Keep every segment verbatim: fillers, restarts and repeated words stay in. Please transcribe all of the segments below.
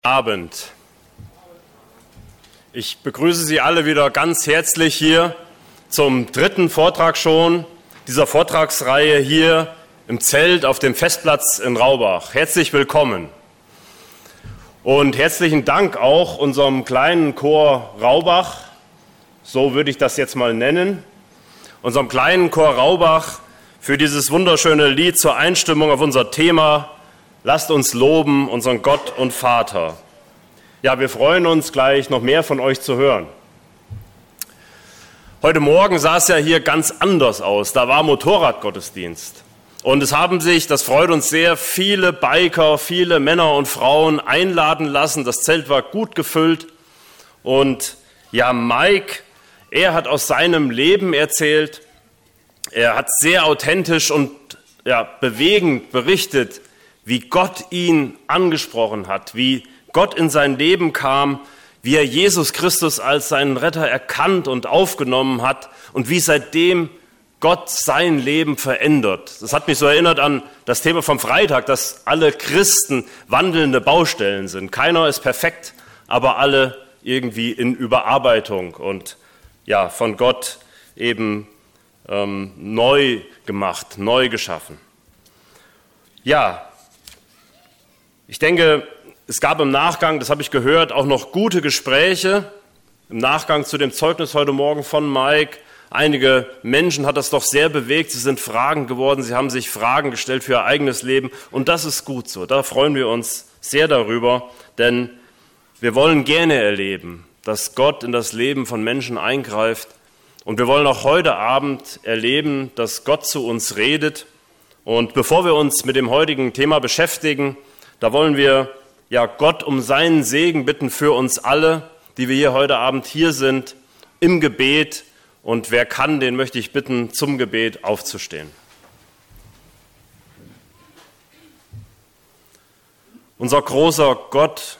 Abend. Ich begrüße Sie alle wieder ganz herzlich hier zum dritten Vortrag schon dieser Vortragsreihe hier im Zelt auf dem Festplatz in Raubach. Herzlich willkommen und herzlichen Dank auch unserem kleinen Chor Raubach, so würde ich das jetzt mal nennen, unserem kleinen Chor Raubach für dieses wunderschöne Lied zur Einstimmung auf unser Thema Lasst uns loben, unseren Gott und Vater. Ja, wir freuen uns gleich noch mehr von euch zu hören. Heute Morgen sah es ja hier ganz anders aus. Da war Motorradgottesdienst. Und es haben sich, das freut uns sehr, viele Biker, viele Männer und Frauen einladen lassen. Das Zelt war gut gefüllt. Und ja, Mike, er hat aus seinem Leben erzählt. Er hat sehr authentisch und ja, bewegend berichtet, wie Gott ihn angesprochen hat, wie Gott in sein Leben kam, wie er Jesus Christus als seinen Retter erkannt und aufgenommen hat und wie seitdem Gott sein Leben verändert. Das hat mich so erinnert an das Thema vom Freitag, dass alle Christen wandelnde Baustellen sind. Keiner ist perfekt, aber alle irgendwie in Überarbeitung und ja, von Gott eben ähm, neu gemacht, neu geschaffen. Ja, ich denke, es gab im Nachgang, das habe ich gehört, auch noch gute Gespräche im Nachgang zu dem Zeugnis heute Morgen von Mike. Einige Menschen hat das doch sehr bewegt, sie sind fragend geworden, sie haben sich Fragen gestellt für ihr eigenes Leben und das ist gut so. Da freuen wir uns sehr darüber, denn wir wollen gerne erleben, dass Gott in das Leben von Menschen eingreift und wir wollen auch heute Abend erleben, dass Gott zu uns redet. Und bevor wir uns mit dem heutigen Thema beschäftigen, da wollen wir ja Gott um seinen Segen bitten für uns alle, die wir hier heute Abend hier sind, im Gebet. Und wer kann, den möchte ich bitten, zum Gebet aufzustehen. Unser großer Gott,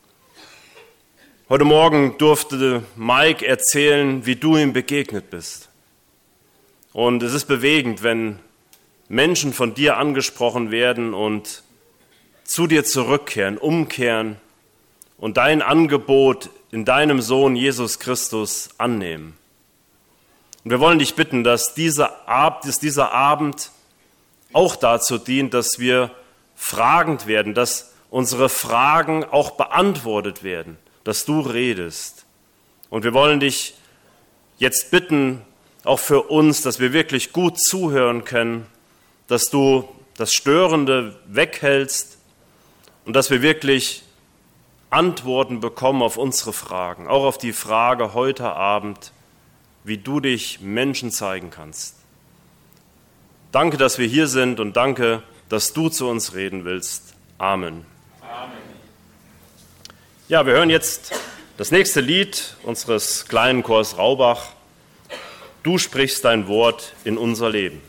heute Morgen durfte Mike erzählen, wie du ihm begegnet bist. Und es ist bewegend, wenn Menschen von dir angesprochen werden und zu dir zurückkehren, umkehren und dein Angebot in deinem Sohn Jesus Christus annehmen. Und wir wollen dich bitten, dass dieser Abend, dass dieser Abend auch dazu dient, dass wir fragend werden, dass unsere Fragen auch beantwortet werden, dass du redest. Und wir wollen dich jetzt bitten, auch für uns, dass wir wirklich gut zuhören können, dass du das Störende weghältst und dass wir wirklich Antworten bekommen auf unsere Fragen, auch auf die Frage heute Abend, wie du dich Menschen zeigen kannst. Danke, dass wir hier sind und danke, dass du zu uns reden willst. Amen. Amen. Ja, wir hören jetzt das nächste Lied unseres kleinen Chors Raubach. Du sprichst dein Wort in unser Leben.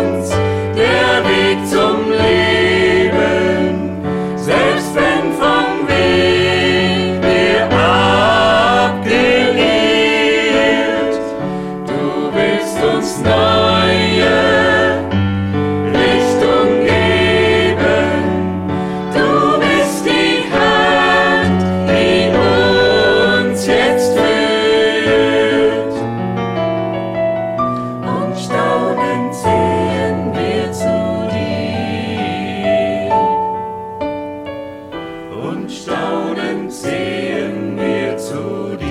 Zum Leben, selbst wenn von und staunend sehen wir zu dir.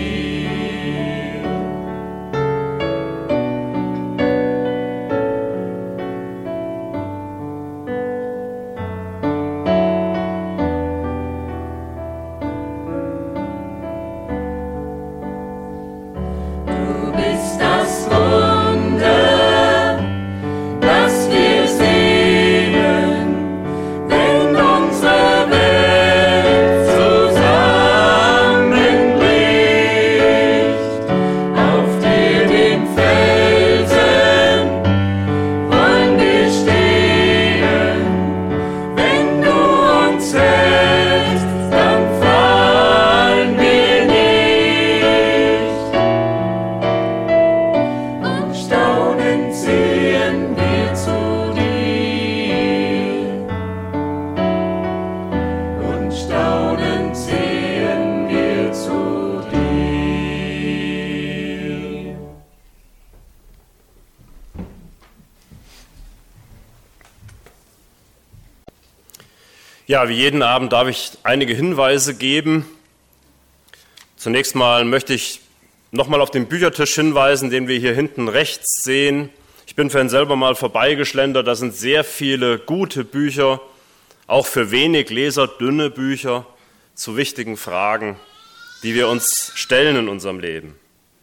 Ja, wie jeden Abend darf ich einige Hinweise geben. Zunächst mal möchte ich nochmal auf den Büchertisch hinweisen, den wir hier hinten rechts sehen. Ich bin vorhin selber mal vorbeigeschlendert, da sind sehr viele gute Bücher, auch für wenig Leser, dünne Bücher zu wichtigen Fragen, die wir uns stellen in unserem Leben.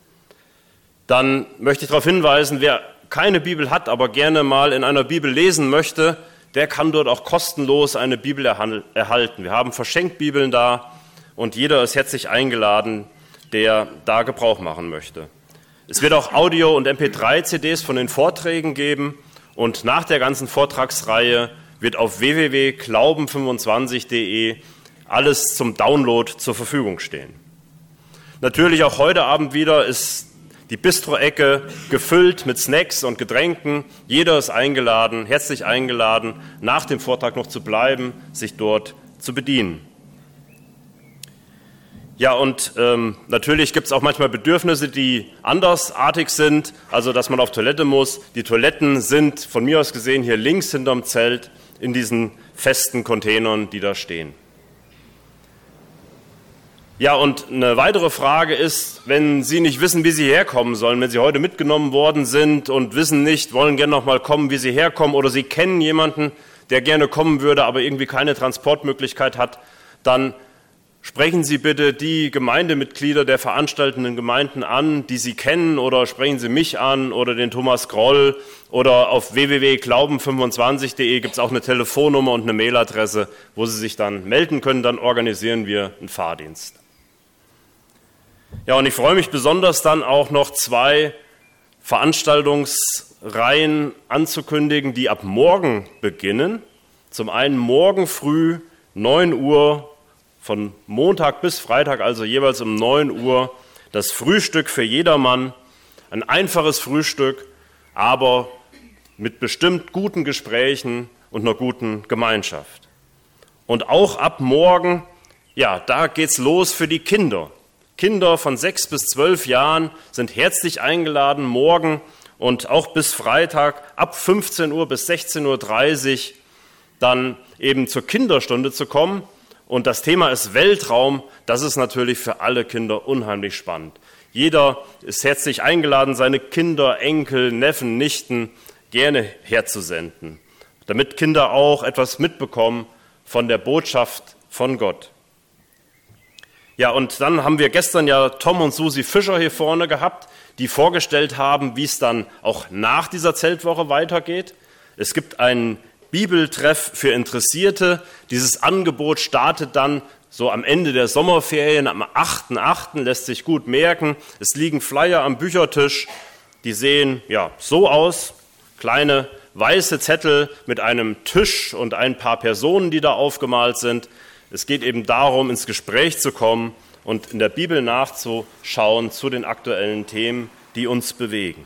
Dann möchte ich darauf hinweisen, wer keine Bibel hat, aber gerne mal in einer Bibel lesen möchte, der kann dort auch kostenlos eine Bibel erhalten. Wir haben Verschenkbibeln da und jeder ist herzlich eingeladen, der da Gebrauch machen möchte. Es wird auch Audio- und M P drei C Ds von den Vorträgen geben und nach der ganzen Vortragsreihe wird auf w w w punkt glauben fünfundzwanzig punkt de alles zum Download zur Verfügung stehen. Natürlich auch heute Abend wieder ist die Bistro-Ecke gefüllt mit Snacks und Getränken. Jeder ist eingeladen, herzlich eingeladen, nach dem Vortrag noch zu bleiben, sich dort zu bedienen. Ja, und ähm, natürlich gibt es auch manchmal Bedürfnisse, die andersartig sind, also dass man auf Toilette muss. Die Toiletten sind von mir aus gesehen hier links hinterm Zelt in diesen festen Containern, die da stehen. Ja, und eine weitere Frage ist, wenn Sie nicht wissen, wie Sie herkommen sollen, wenn Sie heute mitgenommen worden sind und wissen nicht, wollen gerne noch mal kommen, wie Sie herkommen, oder Sie kennen jemanden, der gerne kommen würde, aber irgendwie keine Transportmöglichkeit hat, dann sprechen Sie bitte die Gemeindemitglieder der veranstaltenden Gemeinden an, die Sie kennen, oder sprechen Sie mich an oder den Thomas Groll, oder auf w w w punkt glauben fünfundzwanzig punkt de gibt es auch eine Telefonnummer und eine Mailadresse, wo Sie sich dann melden können, dann organisieren wir einen Fahrdienst. Ja, und ich freue mich besonders dann auch noch zwei Veranstaltungsreihen anzukündigen, die ab morgen beginnen. Zum einen morgen früh neun Uhr, von Montag bis Freitag, also jeweils um neun Uhr, das Frühstück für jedermann. Ein einfaches Frühstück, aber mit bestimmt guten Gesprächen und einer guten Gemeinschaft. Und auch ab morgen, ja, da geht's los für die Kinder. Kinder von sechs bis zwölf Jahren sind herzlich eingeladen, morgen und auch bis Freitag ab fünfzehn Uhr bis sechzehn Uhr dreißig dann eben zur Kinderstunde zu kommen. Und das Thema ist Weltraum. Das ist natürlich für alle Kinder unheimlich spannend. Jeder ist herzlich eingeladen, seine Kinder, Enkel, Neffen, Nichten gerne herzusenden, damit Kinder auch etwas mitbekommen von der Botschaft von Gott. Ja, und dann haben wir gestern ja Tom und Susi Fischer hier vorne gehabt, die vorgestellt haben, wie es dann auch nach dieser Zeltwoche weitergeht. Es gibt einen Bibeltreff für Interessierte. Dieses Angebot startet dann so am Ende der Sommerferien, am achten achten lässt sich gut merken. Es liegen Flyer am Büchertisch, die sehen ja so aus, kleine weiße Zettel mit einem Tisch und ein paar Personen, die da aufgemalt sind. Es geht eben darum, ins Gespräch zu kommen und in der Bibel nachzuschauen zu den aktuellen Themen, die uns bewegen.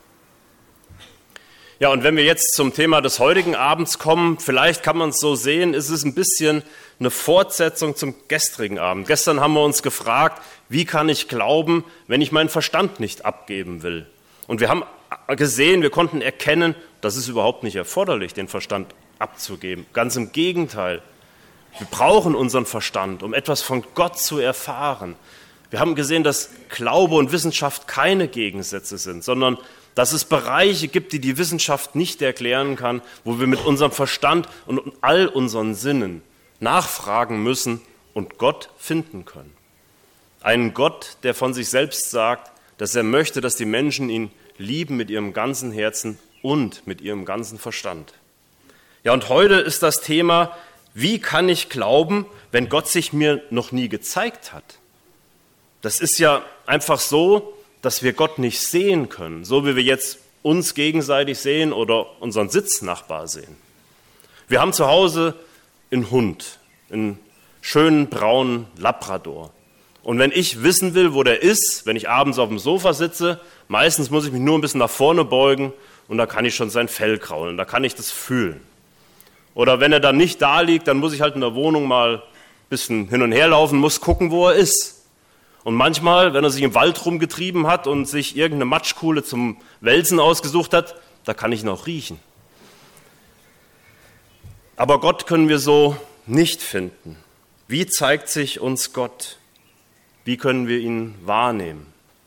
Ja, und wenn wir jetzt zum Thema des heutigen Abends kommen, vielleicht kann man es so sehen, ist es ein bisschen eine Fortsetzung zum gestrigen Abend. Gestern haben wir uns gefragt, wie kann ich glauben, wenn ich meinen Verstand nicht abgeben will? Und wir haben gesehen, wir konnten erkennen, das ist überhaupt nicht erforderlich, den Verstand abzugeben. Ganz im Gegenteil. Wir brauchen unseren Verstand, um etwas von Gott zu erfahren. Wir haben gesehen, dass Glaube und Wissenschaft keine Gegensätze sind, sondern dass es Bereiche gibt, die die Wissenschaft nicht erklären kann, wo wir mit unserem Verstand und all unseren Sinnen nachfragen müssen und Gott finden können. Einen Gott, der von sich selbst sagt, dass er möchte, dass die Menschen ihn lieben mit ihrem ganzen Herzen und mit ihrem ganzen Verstand. Ja, und heute ist das Thema, wie kann ich glauben, wenn Gott sich mir noch nie gezeigt hat? Das ist ja einfach so, dass wir Gott nicht sehen können, so wie wir jetzt uns gegenseitig sehen oder unseren Sitznachbar sehen. Wir haben zu Hause einen Hund, einen schönen braunen Labrador. Und wenn ich wissen will, wo der ist, wenn ich abends auf dem Sofa sitze, meistens muss ich mich nur ein bisschen nach vorne beugen und da kann ich schon sein Fell kraulen, da kann ich das fühlen. Oder wenn er dann nicht da liegt, dann muss ich halt in der Wohnung mal ein bisschen hin und her laufen, muss gucken, wo er ist. Und manchmal, wenn er sich im Wald rumgetrieben hat und sich irgendeine Matschkuhle zum Wälzen ausgesucht hat, da kann ich ihn auch riechen. Aber Gott können wir so nicht finden. Wie zeigt sich uns Gott? Wie können wir ihn wahrnehmen?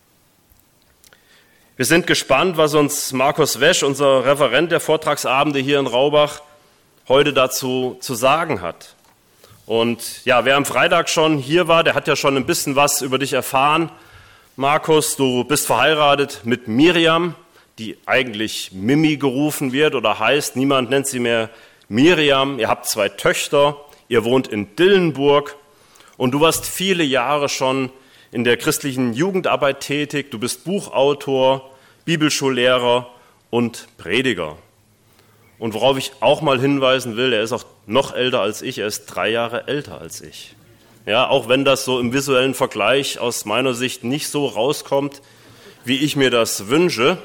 Wir sind gespannt, was uns Markus Wesch, unser Referent der Vortragsabende hier in Raubach, heute dazu zu sagen hat. Und ja, wer am Freitag schon hier war, der hat ja schon ein bisschen was über dich erfahren. Markus, du bist verheiratet mit Miriam, die eigentlich Mimi gerufen wird oder heißt, niemand nennt sie mehr Miriam. Ihr habt zwei Töchter, ihr wohnt in Dillenburg und du warst viele Jahre schon in der christlichen Jugendarbeit tätig. Du bist Buchautor, Bibelschullehrer und Prediger. Und worauf ich auch mal hinweisen will, er ist auch noch älter als ich, er ist drei Jahre älter als ich. Ja, auch wenn das so im visuellen Vergleich aus meiner Sicht nicht so rauskommt, wie ich mir das wünsche.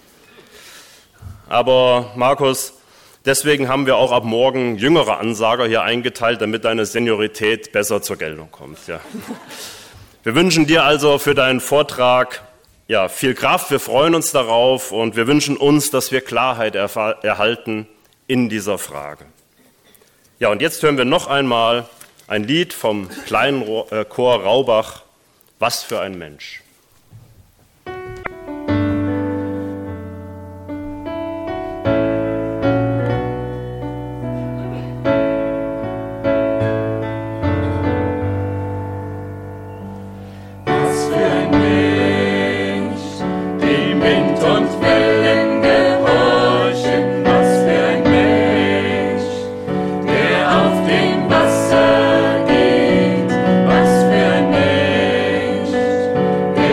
Aber Markus, deswegen haben wir auch ab morgen jüngere Ansager hier eingeteilt, damit deine Seniorität besser zur Geltung kommt. Ja. Wir wünschen dir also für deinen Vortrag ja, viel Kraft, wir freuen uns darauf und wir wünschen uns, dass wir Klarheit erfa- erhalten in dieser Frage. Ja, und jetzt hören wir noch einmal ein Lied vom kleinen Chor Raubach, Was für ein Mensch. Der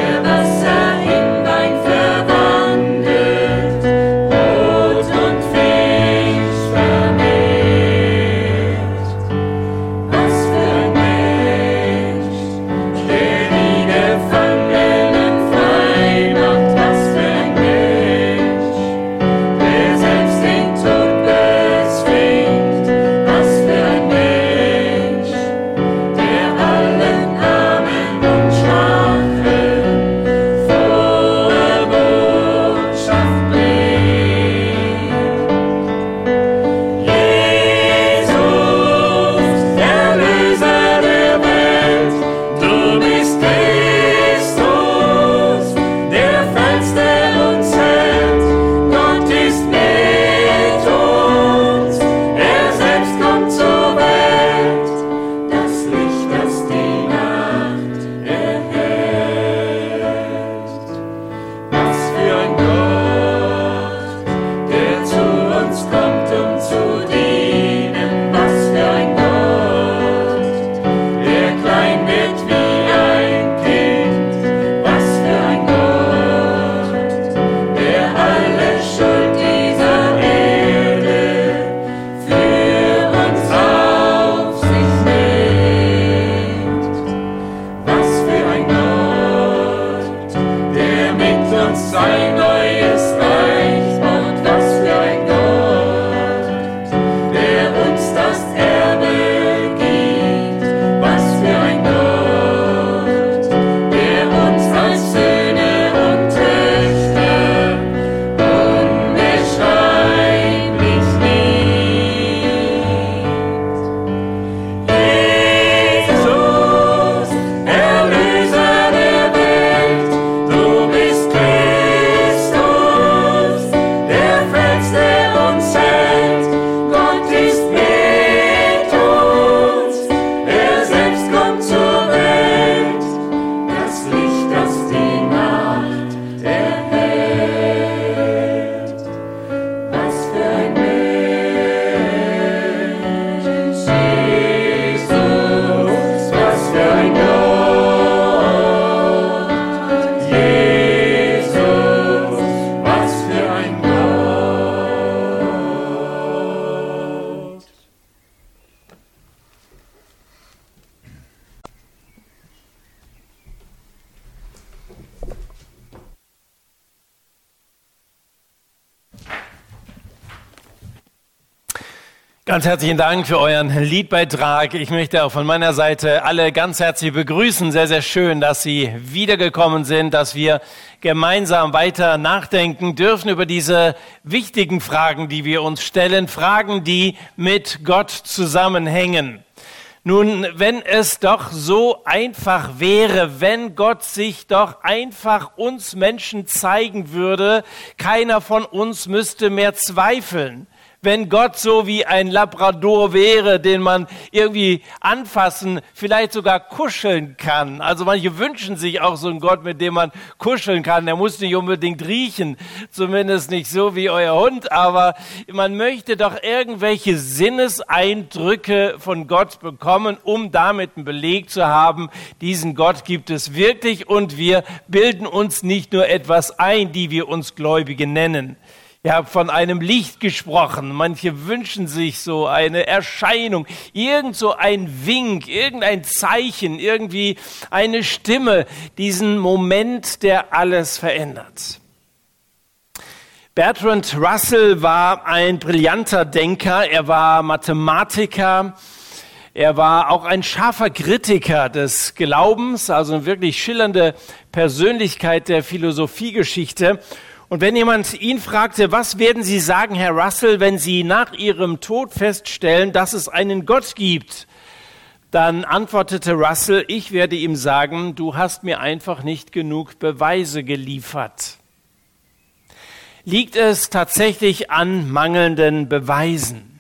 Ganz herzlichen Dank für euren Liedbeitrag. Ich möchte auch von meiner Seite alle ganz herzlich begrüßen. Sehr, sehr schön, dass Sie wiedergekommen sind, dass wir gemeinsam weiter nachdenken dürfen über diese wichtigen Fragen, die wir uns stellen. Fragen, die mit Gott zusammenhängen. Nun, wenn es doch so einfach wäre, wenn Gott sich doch einfach uns Menschen zeigen würde, keiner von uns müsste mehr zweifeln. Wenn Gott so wie ein Labrador wäre, den man irgendwie anfassen, vielleicht sogar kuscheln kann. Also manche wünschen sich auch so einen Gott, mit dem man kuscheln kann. Der muss nicht unbedingt riechen, zumindest nicht so wie euer Hund. Aber man möchte doch irgendwelche Sinneseindrücke von Gott bekommen, um damit einen Beleg zu haben, diesen Gott gibt es wirklich und wir bilden uns nicht nur etwas ein, die wir uns Gläubige nennen. Ich habe von einem Licht gesprochen. Manche wünschen sich so eine Erscheinung, irgend so ein Wink, irgendein Zeichen, irgendwie eine Stimme, diesen Moment, der alles verändert. Bertrand Russell war ein brillanter Denker, er war Mathematiker, er war auch ein scharfer Kritiker des Glaubens, also eine wirklich schillernde Persönlichkeit der Philosophiegeschichte. Und wenn jemand ihn fragte, was werden Sie sagen, Herr Russell, wenn Sie nach Ihrem Tod feststellen, dass es einen Gott gibt, dann antwortete Russell, ich werde ihm sagen, du hast mir einfach nicht genug Beweise geliefert. Liegt es tatsächlich an mangelnden Beweisen?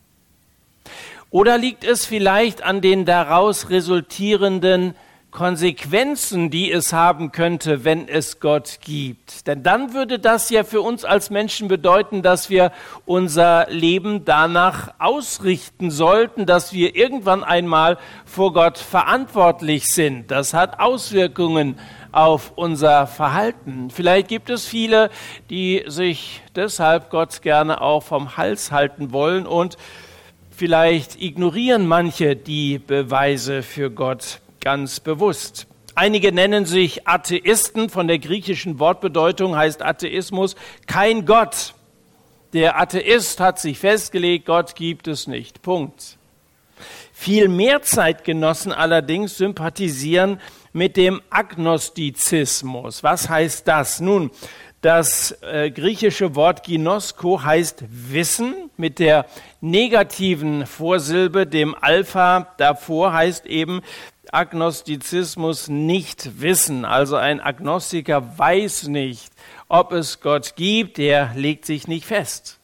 Oder liegt es vielleicht an den daraus resultierenden Konsequenzen, die es haben könnte, wenn es Gott gibt? Denn dann würde das ja für uns als Menschen bedeuten, dass wir unser Leben danach ausrichten sollten, dass wir irgendwann einmal vor Gott verantwortlich sind. Das hat Auswirkungen auf unser Verhalten. Vielleicht gibt es viele, die sich deshalb Gott gerne auch vom Hals halten wollen und vielleicht ignorieren manche die Beweise für Gott ganz bewusst. Einige nennen sich Atheisten, von der griechischen Wortbedeutung heißt Atheismus kein Gott. Der Atheist hat sich festgelegt, Gott gibt es nicht. Punkt. Viel mehr Zeitgenossen allerdings sympathisieren mit dem Agnostizismus. Was heißt das? Nun, das äh, griechische Wort Ginosko heißt Wissen mit der negativen Vorsilbe, dem Alpha davor heißt eben Agnostizismus nicht wissen. Also ein Agnostiker weiß nicht, ob es Gott gibt, der legt sich nicht fest.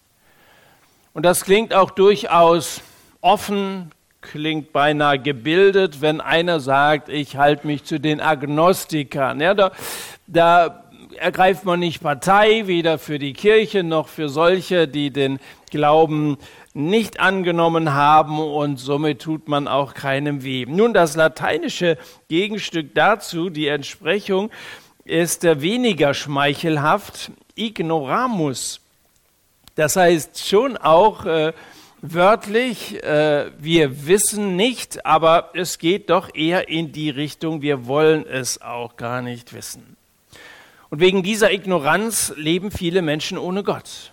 Und das klingt auch durchaus offen, klingt beinahe gebildet, wenn einer sagt, ich halte mich zu den Agnostikern. Ja, da, da ergreift man nicht Partei, weder für die Kirche noch für solche, die den Glauben nicht angenommen haben und somit tut man auch keinem weh. Nun, das lateinische Gegenstück dazu, die Entsprechung, ist weniger schmeichelhaft, ignoramus. Das heißt schon auch äh, wörtlich, äh, wir wissen nicht, aber es geht doch eher in die Richtung, wir wollen es auch gar nicht wissen. Und wegen dieser Ignoranz leben viele Menschen ohne Gott.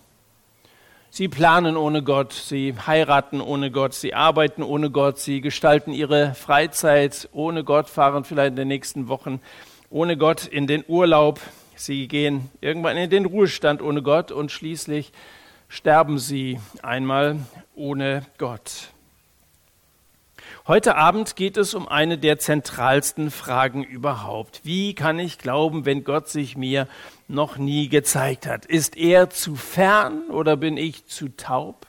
Sie planen ohne Gott, sie heiraten ohne Gott, sie arbeiten ohne Gott, sie gestalten ihre Freizeit ohne Gott, fahren vielleicht in den nächsten Wochen ohne Gott in den Urlaub. Sie gehen irgendwann in den Ruhestand ohne Gott und schließlich sterben sie einmal ohne Gott. Heute Abend geht es um eine der zentralsten Fragen überhaupt. Wie kann ich glauben, wenn Gott sich mir noch nie gezeigt hat? Ist er zu fern oder bin ich zu taub?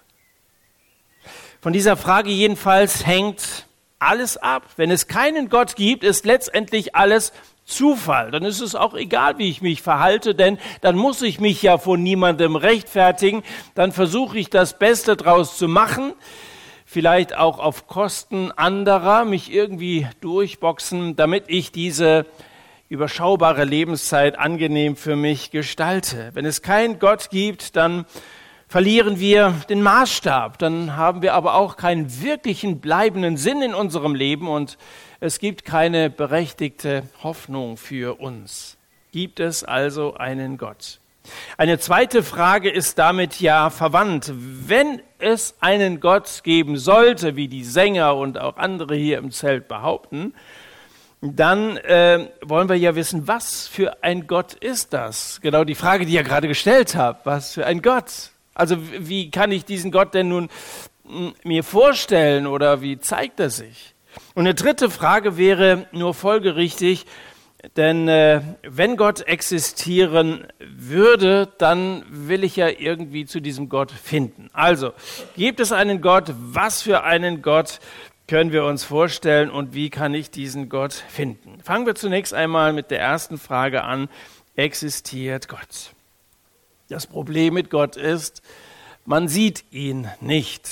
Von dieser Frage jedenfalls hängt alles ab. Wenn es keinen Gott gibt, ist letztendlich alles Zufall. Dann ist es auch egal, wie ich mich verhalte, denn dann muss ich mich ja vor niemandem rechtfertigen. Dann versuche ich das Beste draus zu machen. Vielleicht auch auf Kosten anderer, mich irgendwie durchboxen, damit ich diese überschaubare Lebenszeit angenehm für mich gestalte. Wenn es keinen Gott gibt, dann verlieren wir den Maßstab. Dann haben wir aber auch keinen wirklichen bleibenden Sinn in unserem Leben und es gibt keine berechtigte Hoffnung für uns. Gibt es also einen Gott? Eine zweite Frage ist damit ja verwandt. Wenn es einen Gott geben sollte, wie die Sänger und auch andere hier im Zelt behaupten, dann äh, wollen wir ja wissen, was für ein Gott ist das? Genau die Frage, die ich ja gerade gestellt habe. Was für ein Gott? Also wie kann ich diesen Gott denn nun m, mir vorstellen oder wie zeigt er sich? Und eine dritte Frage wäre nur folgerichtig, denn äh, wenn Gott existieren würde, dann will ich ja irgendwie zu diesem Gott finden. Also, gibt es einen Gott? Was für einen Gott können wir uns vorstellen und wie kann ich diesen Gott finden? Fangen wir zunächst einmal mit der ersten Frage an. Existiert Gott? Das Problem mit Gott ist, man sieht ihn nicht.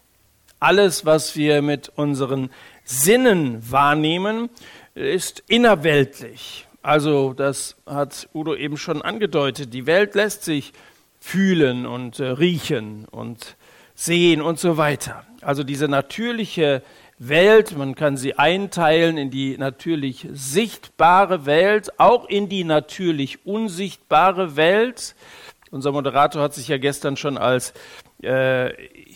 Alles, was wir mit unseren Sinnen wahrnehmen, ist innerweltlich. Also das hat Udo eben schon angedeutet. Die Welt lässt sich fühlen und äh, riechen und sehen und so weiter. Also diese natürliche Welt, man kann sie einteilen in die natürlich sichtbare Welt, auch in die natürlich unsichtbare Welt. Unser Moderator hat sich ja gestern schon als äh,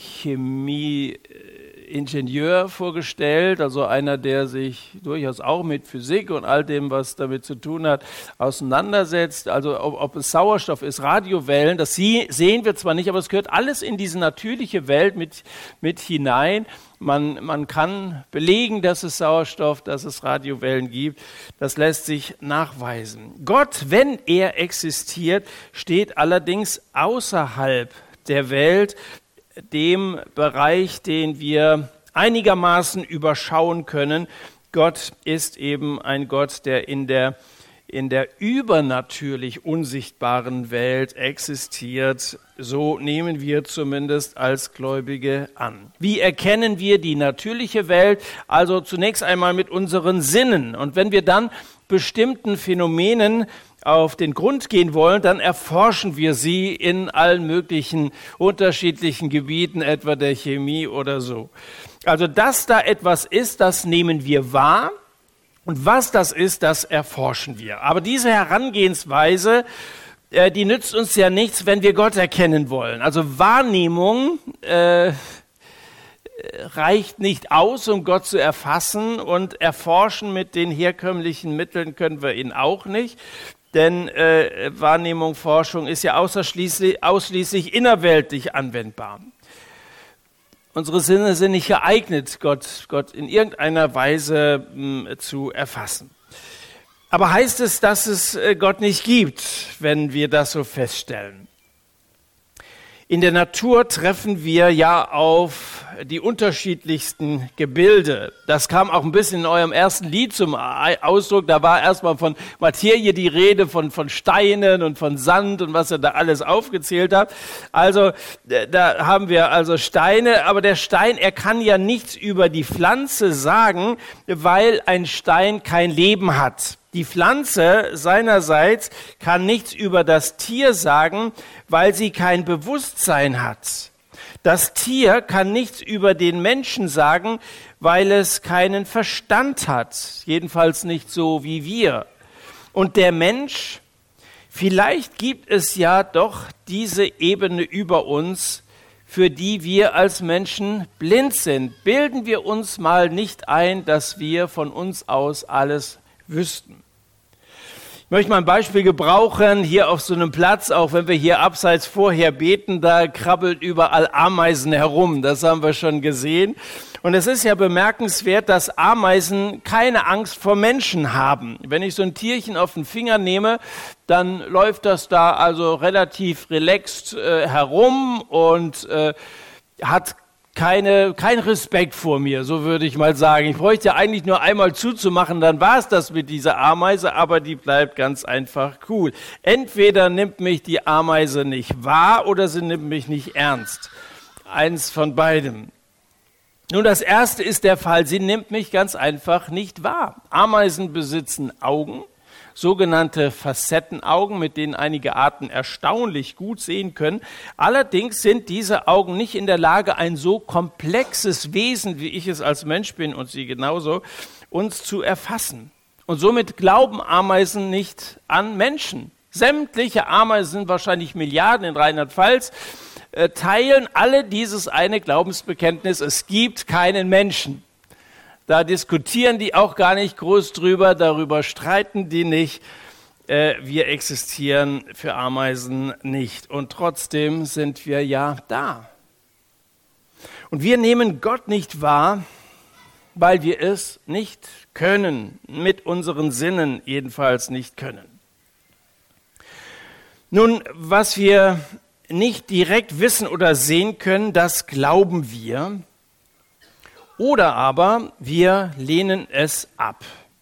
Chemie Ingenieur vorgestellt, also einer, der sich durchaus auch mit Physik und all dem, was damit zu tun hat, auseinandersetzt. Also ob, ob es Sauerstoff ist, Radiowellen, das sehen wir zwar nicht, aber es gehört alles in diese natürliche Welt mit, mit hinein. Man, man kann belegen, dass es Sauerstoff, dass es Radiowellen gibt. Das lässt sich nachweisen. Gott, wenn er existiert, steht allerdings außerhalb der Welt, dem Bereich, den wir einigermaßen überschauen können. Gott ist eben ein Gott, der in der, in der übernatürlich unsichtbaren Welt existiert. So nehmen wir zumindest als Gläubige an. Wie erkennen wir die natürliche Welt? Also zunächst einmal mit unseren Sinnen. Und wenn wir dann bestimmten Phänomenen auf den Grund gehen wollen, dann erforschen wir sie in allen möglichen unterschiedlichen Gebieten, etwa der Chemie oder so. Also, dass da etwas ist, das nehmen wir wahr. Und was das ist, das erforschen wir. Aber diese Herangehensweise, äh, die nützt uns ja nichts, wenn wir Gott erkennen wollen. Also Wahrnehmung äh, reicht nicht aus, um Gott zu erfassen, und erforschen mit den herkömmlichen Mitteln können wir ihn auch nicht. Denn äh, Wahrnehmung, Forschung ist ja ausschließlich, ausschließlich innerweltlich anwendbar. Unsere Sinne sind nicht geeignet, Gott, Gott in irgendeiner Weise mh, zu erfassen. Aber heißt es, dass es äh, Gott nicht gibt, wenn wir das so feststellen? In der Natur treffen wir ja auf die unterschiedlichsten Gebilde. Das kam auch ein bisschen in eurem ersten Lied zum Ausdruck. Da war erstmal von Materie die Rede, von, von Steinen und von Sand und was er da alles aufgezählt hat. Also da haben wir also Steine, aber der Stein, er kann ja nichts über die Pflanze sagen, weil ein Stein kein Leben hat. Die Pflanze seinerseits kann nichts über das Tier sagen, weil sie kein Bewusstsein hat. Das Tier kann nichts über den Menschen sagen, weil es keinen Verstand hat, jedenfalls nicht so wie wir. Und der Mensch, vielleicht gibt es ja doch diese Ebene über uns, für die wir als Menschen blind sind. Bilden wir uns mal nicht ein, dass wir von uns aus alles wüssten. Ich möchte mal ein Beispiel gebrauchen, hier auf so einem Platz, auch wenn wir hier abseits vorher beten, da krabbelt überall Ameisen herum, das haben wir schon gesehen. Und es ist ja bemerkenswert, dass Ameisen keine Angst vor Menschen haben. Wenn ich so ein Tierchen auf den Finger nehme, dann läuft das da also relativ relaxed äh, herum und äh, hat Keine, kein Respekt vor mir, so würde ich mal sagen. Ich bräuchte ja eigentlich nur einmal zuzumachen, dann war es das mit dieser Ameise, aber die bleibt ganz einfach cool. Entweder nimmt mich die Ameise nicht wahr oder sie nimmt mich nicht ernst. Eins von beidem. Nun, das erste ist der Fall, sie nimmt mich ganz einfach nicht wahr. Ameisen besitzen Augen, sogenannte Facettenaugen, mit denen einige Arten erstaunlich gut sehen können. Allerdings sind diese Augen nicht in der Lage, ein so komplexes Wesen, wie ich es als Mensch bin und sie genauso, uns zu erfassen. Und somit glauben Ameisen nicht an Menschen. Sämtliche Ameisen, sind wahrscheinlich Milliarden in Rheinland-Pfalz, äh, teilen alle dieses eine Glaubensbekenntnis, es gibt keinen Menschen. Da diskutieren die auch gar nicht groß drüber, darüber streiten die nicht. Äh, wir existieren für Ameisen nicht. Und trotzdem sind wir ja da. Und wir nehmen Gott nicht wahr, weil wir es nicht können, mit unseren Sinnen jedenfalls nicht können. Nun, was wir nicht direkt wissen oder sehen können, das glauben wir. Oder aber wir lehnen es ab.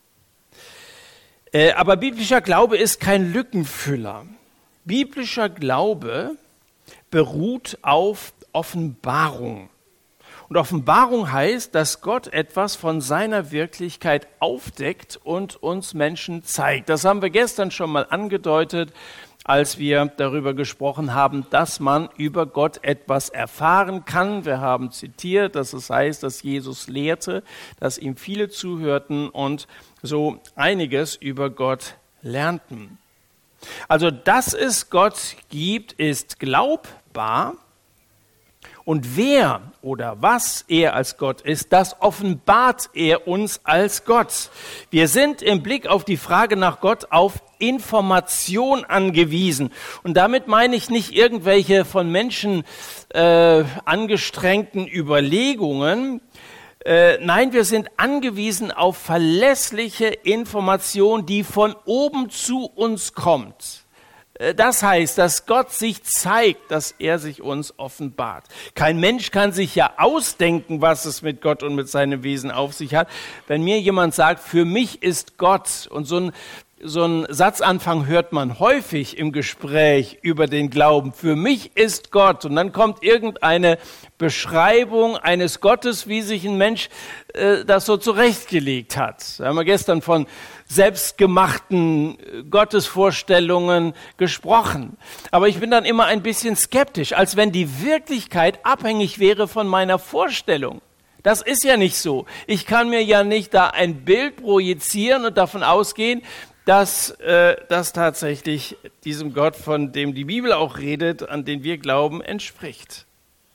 Äh, aber biblischer Glaube ist kein Lückenfüller. Biblischer Glaube beruht auf Offenbarung. Und Offenbarung heißt, dass Gott etwas von seiner Wirklichkeit aufdeckt und uns Menschen zeigt. Das haben wir gestern schon mal angedeutet, als wir darüber gesprochen haben, dass man über Gott etwas erfahren kann. Wir haben zitiert, dass es heißt, dass Jesus lehrte, dass ihm viele zuhörten und so einiges über Gott lernten. Also, dass es Gott gibt, ist glaubbar. Und wer oder was er als Gott ist, das offenbart er uns als Gott. Wir sind im Blick auf die Frage nach Gott auf Information angewiesen. Und damit meine ich nicht irgendwelche von Menschen äh, angestrengten Überlegungen. Äh, nein, wir sind angewiesen auf verlässliche Information, die von oben zu uns kommt. Das heißt, dass Gott sich zeigt, dass er sich uns offenbart. Kein Mensch kann sich ja ausdenken, was es mit Gott und mit seinem Wesen auf sich hat. Wenn mir jemand sagt, für mich ist Gott, und so ein, so ein Satzanfang hört man häufig im Gespräch über den Glauben, für mich ist Gott, und dann kommt irgendeine Beschreibung eines Gottes, wie sich ein Mensch äh, das so zurechtgelegt hat. Da haben wir gestern von selbstgemachten Gottesvorstellungen gesprochen. Aber ich bin dann immer ein bisschen skeptisch, als wenn die Wirklichkeit abhängig wäre von meiner Vorstellung. Das ist ja nicht so. Ich kann mir ja nicht da ein Bild projizieren und davon ausgehen, dass äh, das tatsächlich diesem Gott, von dem die Bibel auch redet, an den wir glauben, entspricht.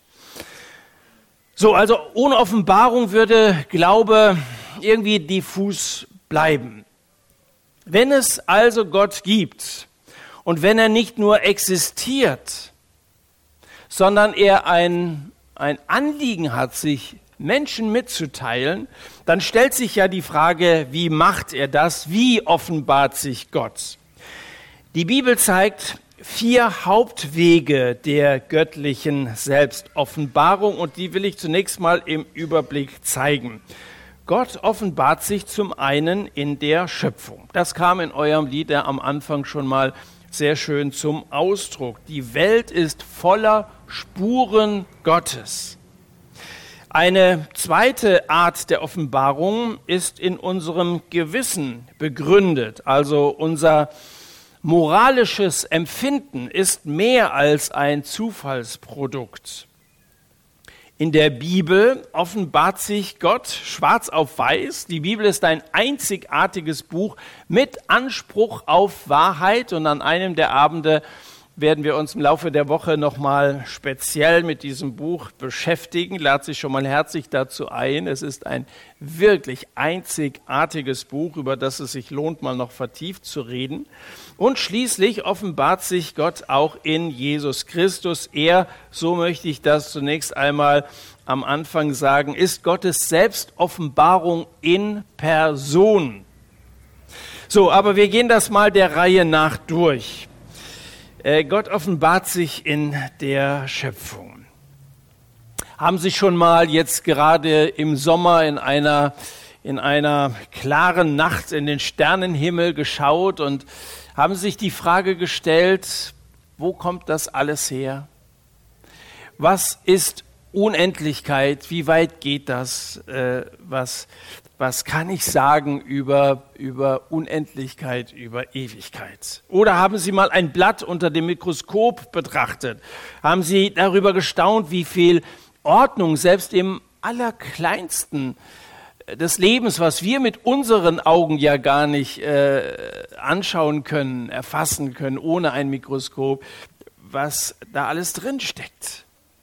So, also ohne Offenbarung würde Glaube irgendwie diffus bleiben. Wenn es also Gott gibt und wenn er nicht nur existiert, sondern er ein, ein Anliegen hat, sich Menschen mitzuteilen, dann stellt sich ja die Frage, wie macht er das? Wie offenbart sich Gott? Die Bibel zeigt vier Hauptwege der göttlichen Selbstoffenbarung und die will ich zunächst mal im Überblick zeigen. Gott offenbart sich zum einen in der Schöpfung. Das kam in eurem Lied ja am Anfang schon mal sehr schön zum Ausdruck. Die Welt ist voller Spuren Gottes. Eine zweite Art der Offenbarung ist in unserem Gewissen begründet. Also unser moralisches Empfinden ist mehr als ein Zufallsprodukt. In der Bibel offenbart sich Gott schwarz auf weiß. Die Bibel ist ein einzigartiges Buch mit Anspruch auf Wahrheit. Und an einem der Abende werden wir uns im Laufe der Woche nochmal speziell mit diesem Buch beschäftigen. Lade sich schon mal herzlich dazu ein. Es ist ein wirklich einzigartiges Buch, über das es sich lohnt, mal noch vertieft zu reden. Und schließlich offenbart sich Gott auch in Jesus Christus. Er, so möchte ich das zunächst einmal am Anfang sagen, ist Gottes Selbstoffenbarung in Person. So, aber wir gehen das mal der Reihe nach durch. Äh, Gott offenbart sich in der Schöpfung. Haben Sie schon mal jetzt gerade im Sommer in einer, in einer klaren Nacht in den Sternenhimmel geschaut und haben sich die Frage gestellt, wo kommt das alles her? Was ist Unendlichkeit? Wie weit geht das? Äh, was, was kann ich sagen über, über Unendlichkeit, über Ewigkeit? Oder haben Sie mal ein Blatt unter dem Mikroskop betrachtet? Haben Sie darüber gestaunt, wie viel Ordnung selbst im allerkleinsten des Lebens, was wir mit unseren Augen ja gar nicht äh, anschauen können, erfassen können, ohne ein Mikroskop, was da alles drin steckt.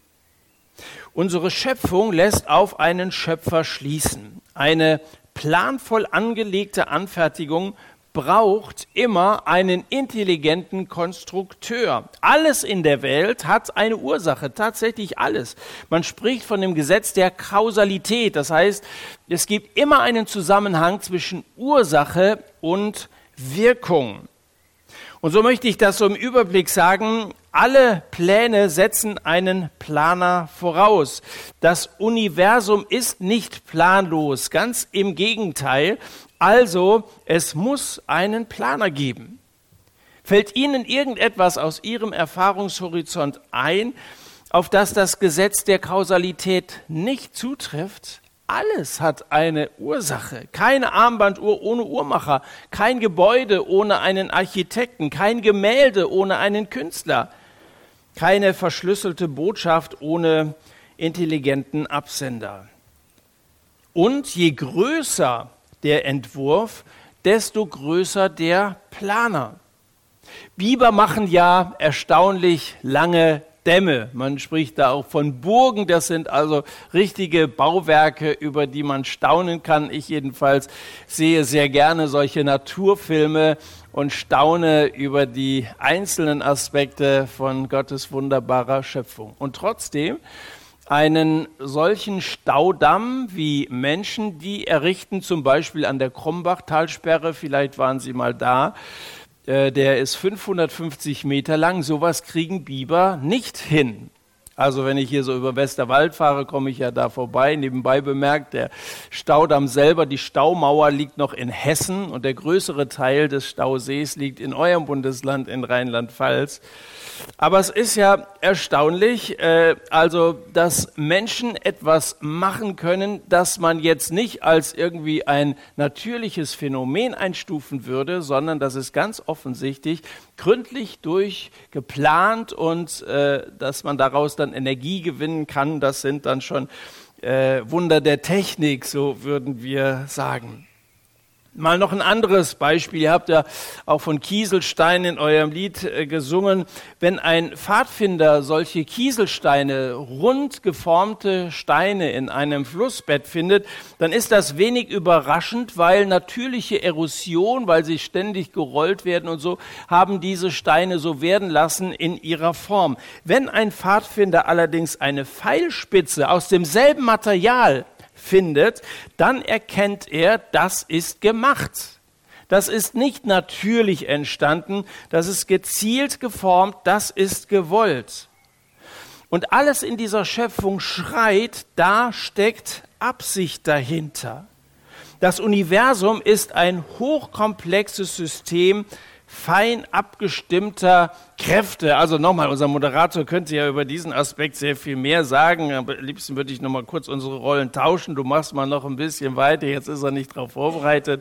Unsere Schöpfung lässt auf einen Schöpfer schließen. Eine planvoll angelegte Anfertigung braucht immer einen intelligenten Konstrukteur. Alles in der Welt hat eine Ursache, tatsächlich alles. Man spricht von dem Gesetz der Kausalität. Das heißt, es gibt immer einen Zusammenhang zwischen Ursache und Wirkung. Und so möchte ich das so im Überblick sagen, alle Pläne setzen einen Planer voraus. Das Universum ist nicht planlos, ganz im Gegenteil. Also, es muss einen Planer geben. Fällt Ihnen irgendetwas aus Ihrem Erfahrungshorizont ein, auf das das Gesetz der Kausalität nicht zutrifft? Alles hat eine Ursache. Keine Armbanduhr ohne Uhrmacher, kein Gebäude ohne einen Architekten, kein Gemälde ohne einen Künstler, keine verschlüsselte Botschaft ohne intelligenten Absender. Und je größer der Entwurf, desto größer der Planer. Biber machen ja erstaunlich lange Dämme. Man spricht da auch von Burgen. Das sind also richtige Bauwerke, über die man staunen kann. Ich jedenfalls sehe sehr gerne solche Naturfilme und staune über die einzelnen Aspekte von Gottes wunderbarer Schöpfung. Und trotzdem, einen solchen Staudamm wie Menschen, die errichten, zum Beispiel an der Krombachtalsperre, vielleicht waren Sie mal da, äh, der ist fünfhundertfünfzig Meter lang, sowas kriegen Biber nicht hin. Also wenn ich hier so über Westerwald fahre, komme ich ja da vorbei. Nebenbei bemerkt, der Staudamm selber, die Staumauer liegt noch in Hessen und der größere Teil des Stausees liegt in eurem Bundesland, in Rheinland-Pfalz. Aber es ist ja erstaunlich, äh, also dass Menschen etwas machen können, das man jetzt nicht als irgendwie ein natürliches Phänomen einstufen würde, sondern das ist ganz offensichtlich gründlich durchgeplant und äh, dass man daraus dann Energie gewinnen kann, das sind dann schon äh, Wunder der Technik, so würden wir sagen. Mal noch ein anderes Beispiel. Ihr habt ja auch von Kieselsteinen in eurem Lied äh, gesungen. Wenn ein Pfadfinder solche Kieselsteine, rund geformte Steine in einem Flussbett findet, dann ist das wenig überraschend, weil natürliche Erosion, weil sie ständig gerollt werden und so, haben diese Steine so werden lassen in ihrer Form. Wenn ein Pfadfinder allerdings eine Pfeilspitze aus demselben Material findet, dann erkennt er, das ist gemacht. Das ist nicht natürlich entstanden, das ist gezielt geformt, das ist gewollt. Und alles in dieser Schöpfung schreit, da steckt Absicht dahinter. Das Universum ist ein hochkomplexes System fein abgestimmter Kräfte. Also nochmal, unser Moderator könnte ja über diesen Aspekt sehr viel mehr sagen. Aber am liebsten würde ich nochmal kurz unsere Rollen tauschen. Du machst mal noch ein bisschen weiter, jetzt ist er nicht darauf vorbereitet.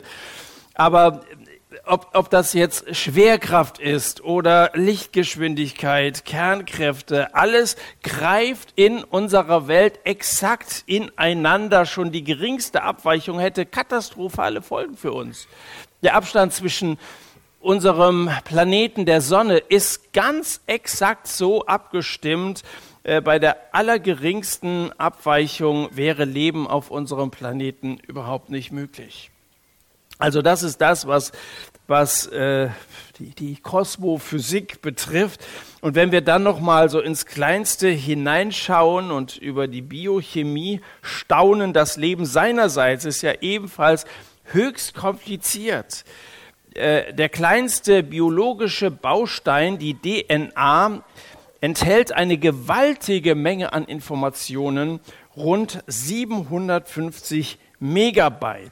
Aber ob, ob das jetzt Schwerkraft ist oder Lichtgeschwindigkeit, Kernkräfte, alles greift in unserer Welt exakt ineinander. Schon die geringste Abweichung hätte katastrophale Folgen für uns. Der Abstand zwischen unserem Planeten, der Sonne, ist ganz exakt so abgestimmt. Äh, bei der allergeringsten Abweichung wäre Leben auf unserem Planeten überhaupt nicht möglich. Also das ist das, was, was äh, die, die Kosmophysik betrifft. Und wenn wir dann noch mal so ins Kleinste hineinschauen und über die Biochemie staunen, das Leben seinerseits ist ja ebenfalls höchst kompliziert. Der kleinste biologische Baustein, die D N A, enthält eine gewaltige Menge an Informationen, rund siebenhundertfünfzig Megabyte.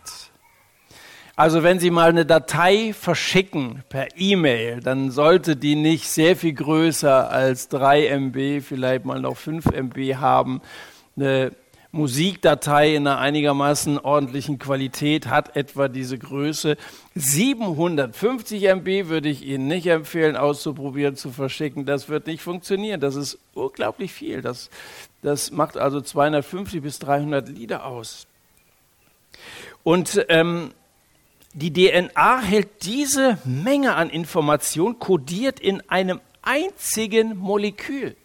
Also wenn Sie mal eine Datei verschicken per E-Mail, dann sollte die nicht sehr viel größer als drei Megabyte, vielleicht mal noch fünf Megabyte haben. Eine Musikdatei in einer einigermaßen ordentlichen Qualität hat etwa diese Größe. siebenhundertfünfzig Megabyte würde ich Ihnen nicht empfehlen, auszuprobieren, zu verschicken. Das wird nicht funktionieren. Das ist unglaublich viel. Das, das macht also zweihundertfünfzig bis dreihundert Lieder aus. Und ähm, die D N A hält diese Menge an Information kodiert in einem einzigen Molekül.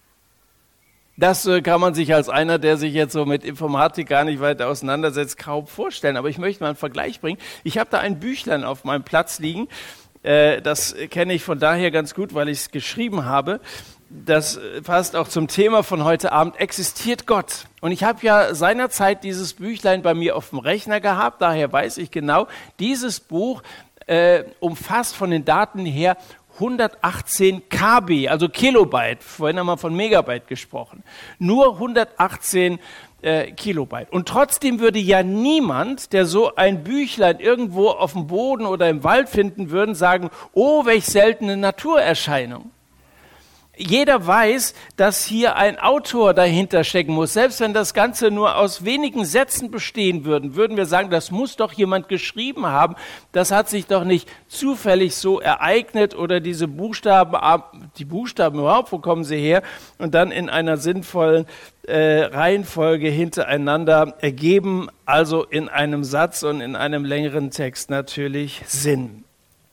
Das äh, kann man sich als einer, der sich jetzt so mit Informatik gar nicht weiter auseinandersetzt, kaum vorstellen. Aber ich möchte mal einen Vergleich bringen. Ich habe da ein Büchlein auf meinem Platz liegen. Äh, das kenne ich von daher ganz gut, weil ich es geschrieben habe. Das passt auch zum Thema von heute Abend, existiert Gott? Und ich habe ja seinerzeit dieses Büchlein bei mir auf dem Rechner gehabt, daher weiß ich genau, dieses Buch äh, umfasst von den Daten her hundertachtzehn K B, also Kilobyte, vorhin haben wir von Megabyte gesprochen, nur hundertachtzehn äh, Kilobyte. Und trotzdem würde ja niemand, der so ein Büchlein irgendwo auf dem Boden oder im Wald finden würde, sagen, oh, welch seltene Naturerscheinung. Jeder weiß, dass hier ein Autor dahinter stecken muss. Selbst wenn das Ganze nur aus wenigen Sätzen bestehen würde, würden wir sagen, das muss doch jemand geschrieben haben. Das hat sich doch nicht zufällig so ereignet oder diese Buchstaben, die Buchstaben überhaupt, wo kommen sie her? Und dann in einer sinnvollen äh, Reihenfolge hintereinander ergeben, also in einem Satz und in einem längeren Text natürlich Sinn.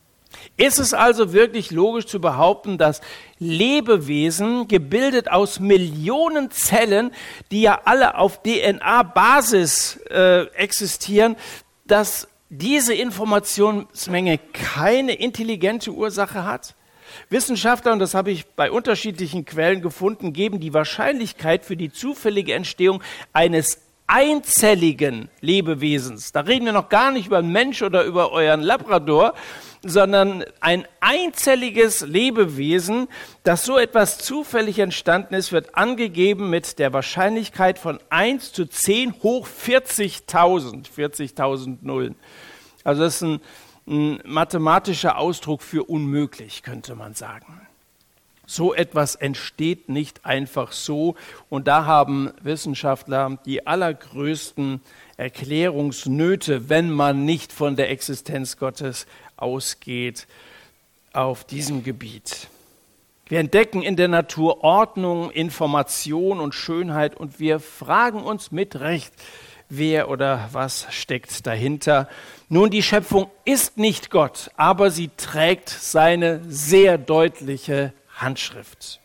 Ist es also wirklich logisch zu behaupten, dass Lebewesen, gebildet aus Millionen Zellen, die ja alle auf D N A-Basis äh, existieren, dass diese Informationsmenge keine intelligente Ursache hat? Wissenschaftler, und das habe ich bei unterschiedlichen Quellen gefunden, geben die Wahrscheinlichkeit für die zufällige Entstehung eines einzelligen Lebewesens, da reden wir noch gar nicht über einen Mensch oder über euren Labrador, sondern ein einzelliges Lebewesen, das so etwas zufällig entstanden ist, wird angegeben mit der Wahrscheinlichkeit von eins zu zehn hoch vierzigtausend, vierzigtausend Nullen. Also das ist ein, ein mathematischer Ausdruck für unmöglich, könnte man sagen. So etwas entsteht nicht einfach so, und da haben Wissenschaftler die allergrößten Erklärungsnöte, wenn man nicht von der Existenz Gottes ausgeht, auf diesem Gebiet. Wir entdecken in der Natur Ordnung, Information und Schönheit, und wir fragen uns mit Recht, wer oder was steckt dahinter. Nun, die Schöpfung ist nicht Gott, aber sie trägt seine sehr deutliche Handschrift.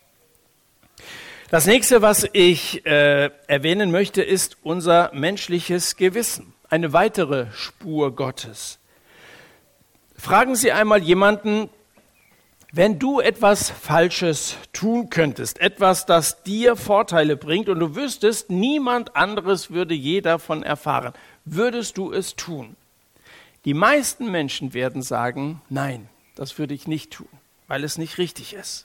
Das nächste, was ich äh, erwähnen möchte, ist unser menschliches Gewissen. Eine weitere Spur Gottes. Fragen Sie einmal jemanden, wenn du etwas Falsches tun könntest, etwas, das dir Vorteile bringt und du wüsstest, niemand anderes würde je davon erfahren, würdest du es tun? Die meisten Menschen werden sagen, nein, das würde ich nicht tun, weil es nicht richtig ist.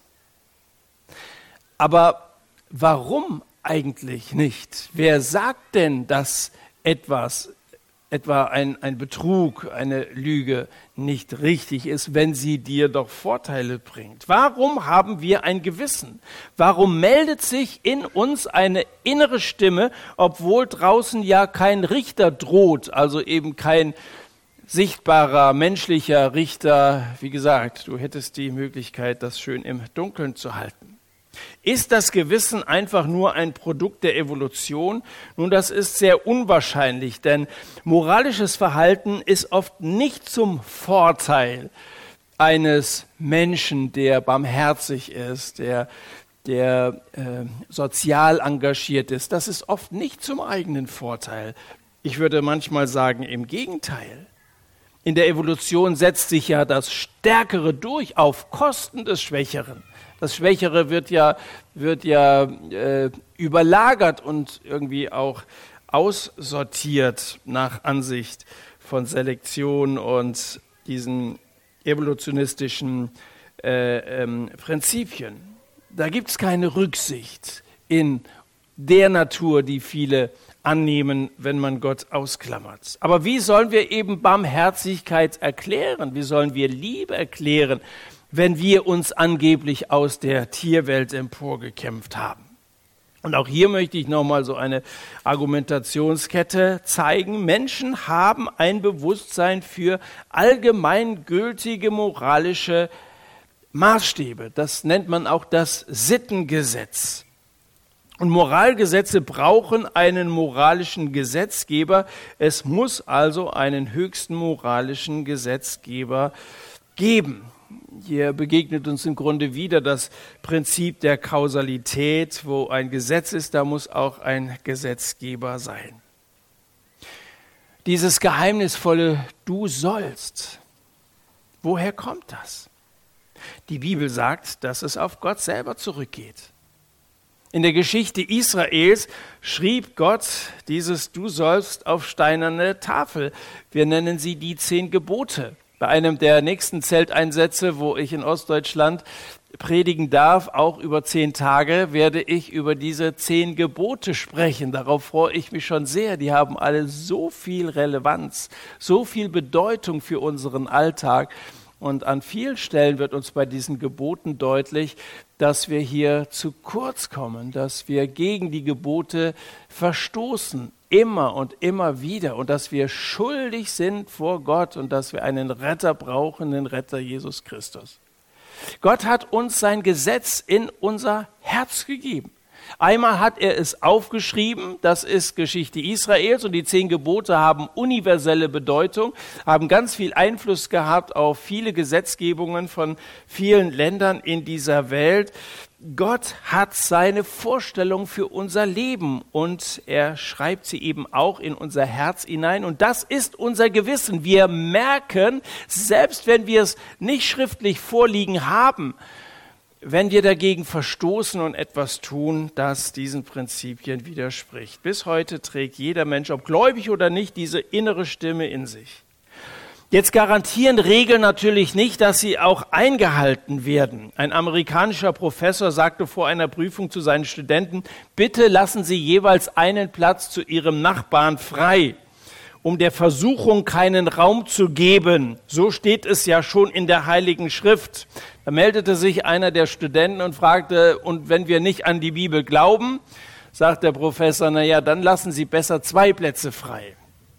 Aber warum eigentlich nicht? Wer sagt denn, dass etwas, etwa ein, ein Betrug, eine Lüge nicht richtig ist, wenn sie dir doch Vorteile bringt? Warum haben wir ein Gewissen? Warum meldet sich in uns eine innere Stimme, obwohl draußen ja kein Richter droht, also eben kein sichtbarer menschlicher Richter? Wie gesagt, du hättest die Möglichkeit, das schön im Dunkeln zu halten. Ist das Gewissen einfach nur ein Produkt der Evolution? Nun, das ist sehr unwahrscheinlich, denn moralisches Verhalten ist oft nicht zum Vorteil eines Menschen, der barmherzig ist, der, der äh, sozial engagiert ist. Das ist oft nicht zum eigenen Vorteil. Ich würde manchmal sagen, im Gegenteil. In der Evolution setzt sich ja das Stärkere durch auf Kosten des Schwächeren. Das Schwächere wird ja, wird ja äh, überlagert und irgendwie auch aussortiert nach Ansicht von Selektion und diesen evolutionistischen äh, ähm, Prinzipien. Da gibt es keine Rücksicht in der Natur, die viele annehmen, wenn man Gott ausklammert. Aber wie sollen wir eben Barmherzigkeit erklären? Wie sollen wir Liebe erklären, wenn wir uns angeblich aus der Tierwelt emporgekämpft haben? Und auch hier möchte ich nochmal so eine Argumentationskette zeigen. Menschen haben ein Bewusstsein für allgemeingültige moralische Maßstäbe. Das nennt man auch das Sittengesetz. Und Moralgesetze brauchen einen moralischen Gesetzgeber. Es muss also einen höchsten moralischen Gesetzgeber geben. Hier begegnet uns im Grunde wieder das Prinzip der Kausalität. Wo ein Gesetz ist, da muss auch ein Gesetzgeber sein. Dieses geheimnisvolle Du sollst, woher kommt das? Die Bibel sagt, dass es auf Gott selber zurückgeht. In der Geschichte Israels schrieb Gott dieses Du sollst auf steinerne Tafel. Wir nennen sie die zehn Gebote. Bei einem der nächsten Zelteinsätze, wo ich in Ostdeutschland predigen darf, auch über zehn Tage, werde ich über diese zehn Gebote sprechen. Darauf freue ich mich schon sehr. Die haben alle so viel Relevanz, so viel Bedeutung für unseren Alltag. Und an vielen Stellen wird uns bei diesen Geboten deutlich, dass wir hier zu kurz kommen, dass wir gegen die Gebote verstoßen, immer und immer wieder, und dass wir schuldig sind vor Gott und dass wir einen Retter brauchen, den Retter Jesus Christus. Gott hat uns sein Gesetz in unser Herz gegeben. Einmal hat er es aufgeschrieben, das ist Geschichte Israels, und die zehn Gebote haben universelle Bedeutung, haben ganz viel Einfluss gehabt auf viele Gesetzgebungen von vielen Ländern in dieser Welt. Gott hat seine Vorstellung für unser Leben und er schreibt sie eben auch in unser Herz hinein, und das ist unser Gewissen. Wir merken, selbst wenn wir es nicht schriftlich vorliegen haben, wenn wir dagegen verstoßen und etwas tun, das diesen Prinzipien widerspricht. Bis heute trägt jeder Mensch, ob gläubig oder nicht, diese innere Stimme in sich. Jetzt garantieren Regeln natürlich nicht, dass sie auch eingehalten werden. Ein amerikanischer Professor sagte vor einer Prüfung zu seinen Studenten: Bitte lassen Sie jeweils einen Platz zu Ihrem Nachbarn frei, um der Versuchung keinen Raum zu geben. So steht es ja schon in der Heiligen Schrift. Da meldete sich einer der Studenten und fragte: Und wenn wir nicht an die Bibel glauben? Sagt der Professor: Na ja, dann lassen Sie besser zwei Plätze frei.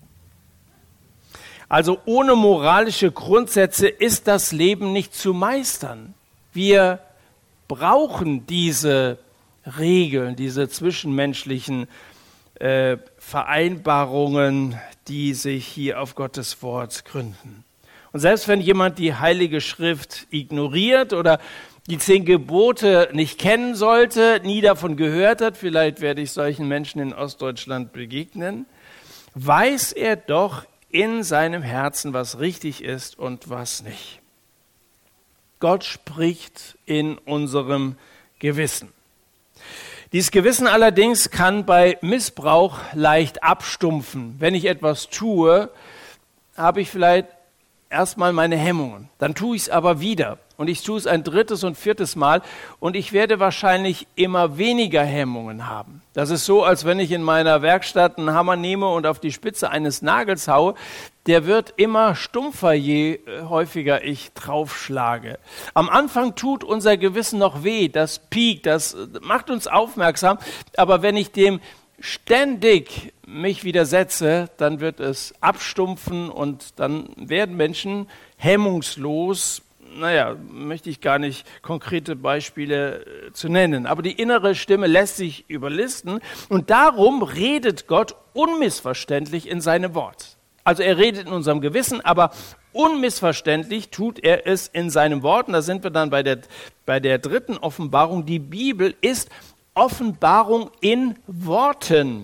Also ohne moralische Grundsätze ist das Leben nicht zu meistern. Wir brauchen diese Regeln, diese zwischenmenschlichen äh, Vereinbarungen, die sich hier auf Gottes Wort gründen. Und selbst wenn jemand die Heilige Schrift ignoriert oder die zehn Gebote nicht kennen sollte, nie davon gehört hat, vielleicht werde ich solchen Menschen in Ostdeutschland begegnen, weiß er doch in seinem Herzen, was richtig ist und was nicht. Gott spricht in unserem Gewissen. Dieses Gewissen allerdings kann bei Missbrauch leicht abstumpfen. Wenn ich etwas tue, habe ich vielleicht erstmal meine Hemmungen. Dann tue ich es aber wieder. Und ich tue es ein drittes und viertes Mal. Und ich werde wahrscheinlich immer weniger Hemmungen haben. Das ist so, als wenn ich in meiner Werkstatt einen Hammer nehme und auf die Spitze eines Nagels haue. Der wird immer stumpfer, je häufiger ich draufschlage. Am Anfang tut unser Gewissen noch weh. Das piekt, das macht uns aufmerksam. Aber wenn ich dem ständig mich widersetze, dann wird es abstumpfen und dann werden Menschen hemmungslos. Naja, möchte ich gar nicht konkrete Beispiele äh, zu nennen. Aber die innere Stimme lässt sich überlisten und darum redet Gott unmissverständlich in seinem Wort. Also er redet in unserem Gewissen, aber unmissverständlich tut er es in seinem Wort. Und da sind wir dann bei der, bei der dritten Offenbarung. Die Bibel ist Offenbarung in Worten.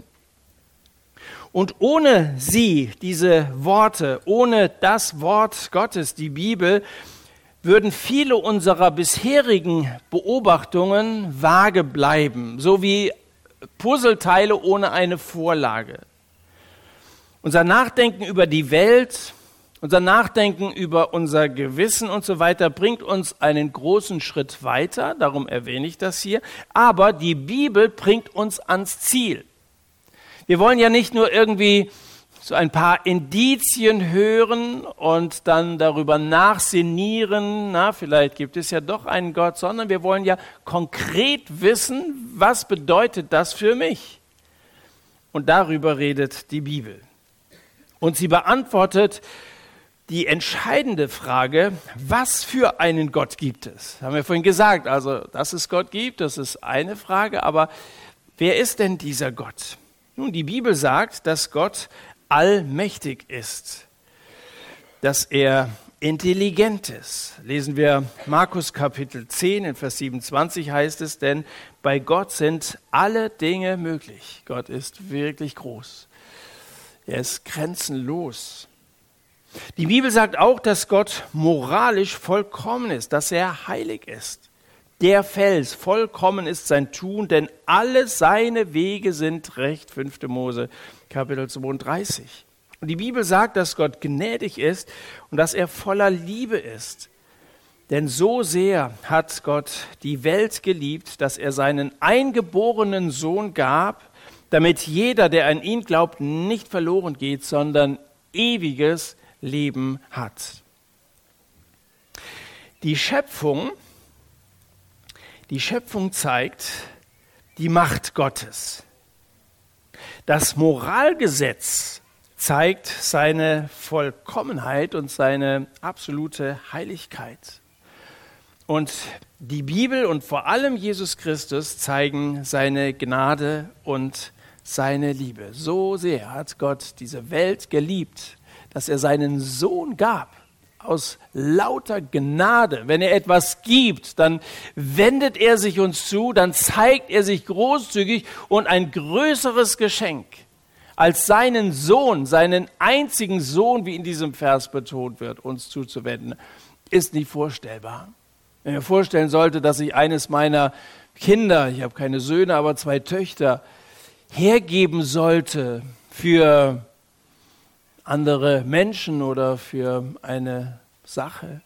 Und ohne sie, diese Worte, ohne das Wort Gottes, die Bibel, würden viele unserer bisherigen Beobachtungen vage bleiben, so wie Puzzleteile ohne eine Vorlage. Unser Nachdenken über die Welt, unser Nachdenken über unser Gewissen und so weiter bringt uns einen großen Schritt weiter, darum erwähne ich das hier, aber die Bibel bringt uns ans Ziel. Wir wollen ja nicht nur irgendwie so ein paar Indizien hören und dann darüber nachsinnieren, na, vielleicht gibt es ja doch einen Gott, sondern wir wollen ja konkret wissen, was bedeutet das für mich? Und darüber redet die Bibel. Und sie beantwortet die entscheidende Frage, was für einen Gott gibt es? Haben wir vorhin gesagt, also dass es Gott gibt, das ist eine Frage, aber Wer ist denn dieser Gott? Nun, die Bibel sagt, dass Gott allmächtig ist, dass er intelligent ist. Lesen wir Markus Kapitel zehn, in Vers siebenundzwanzig heißt es, denn bei Gott sind alle Dinge möglich. Gott ist wirklich groß. Er ist grenzenlos. Die Bibel sagt auch, dass Gott moralisch vollkommen ist, dass er heilig ist. Der Fels, vollkommen ist sein Tun, denn alle seine Wege sind recht. fünfte Mose Kapitel zweiunddreißig. Und die Bibel sagt, dass Gott gnädig ist und dass er voller Liebe ist. Denn so sehr hat Gott die Welt geliebt, dass er seinen eingeborenen Sohn gab, damit jeder, der an ihn glaubt, nicht verloren geht, sondern ewiges Leben hat. Die Schöpfung, die Schöpfung zeigt die Macht Gottes. Das Moralgesetz zeigt seine Vollkommenheit und seine absolute Heiligkeit. Und die Bibel und vor allem Jesus Christus zeigen seine Gnade und seine Liebe. So sehr hat Gott diese Welt geliebt, dass er seinen Sohn gab. Aus lauter Gnade. Wenn er etwas gibt, dann wendet er sich uns zu, dann zeigt er sich großzügig und ein größeres Geschenk als seinen Sohn, seinen einzigen Sohn, wie in diesem Vers betont wird, uns zuzuwenden, ist nicht vorstellbar. Wenn ich mir vorstellen sollte, dass ich eines meiner Kinder, ich habe keine Söhne, aber zwei Töchter, hergeben sollte für andere Menschen oder für eine Sache,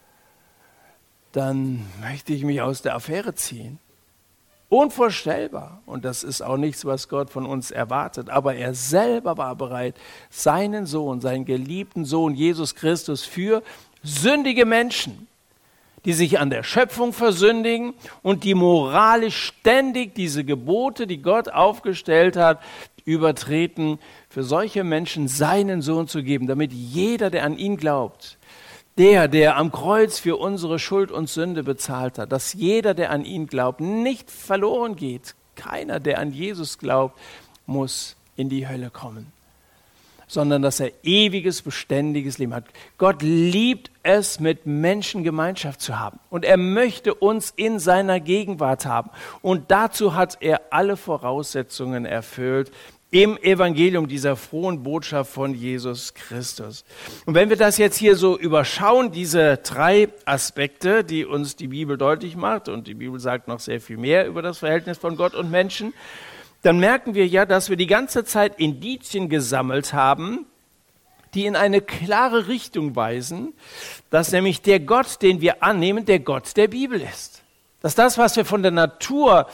dann möchte ich mich aus der Affäre ziehen. Unvorstellbar. Und das ist auch nichts, was Gott von uns erwartet. Aber er selber war bereit, seinen Sohn, seinen geliebten Sohn Jesus Christus für sündige Menschen, die sich an der Schöpfung versündigen und die moralisch ständig diese Gebote, die Gott aufgestellt hat, übertreten, für solche Menschen seinen Sohn zu geben, damit jeder, der an ihn glaubt, der, der am Kreuz für unsere Schuld und Sünde bezahlt hat, dass jeder, der an ihn glaubt, nicht verloren geht. Keiner, der an Jesus glaubt, muss in die Hölle kommen, sondern dass er ewiges, beständiges Leben hat. Gott liebt es, mit Menschen Gemeinschaft zu haben. Und er möchte uns in seiner Gegenwart haben. Und dazu hat er alle Voraussetzungen erfüllt im Evangelium, dieser frohen Botschaft von Jesus Christus. Und wenn wir das jetzt hier so überschauen, diese drei Aspekte, die uns die Bibel deutlich macht, und die Bibel sagt noch sehr viel mehr über das Verhältnis von Gott und Menschen, dann merken wir ja, dass wir die ganze Zeit Indizien gesammelt haben, die in eine klare Richtung weisen, dass nämlich der Gott, den wir annehmen, der Gott der Bibel ist. Dass das, was wir von der Natur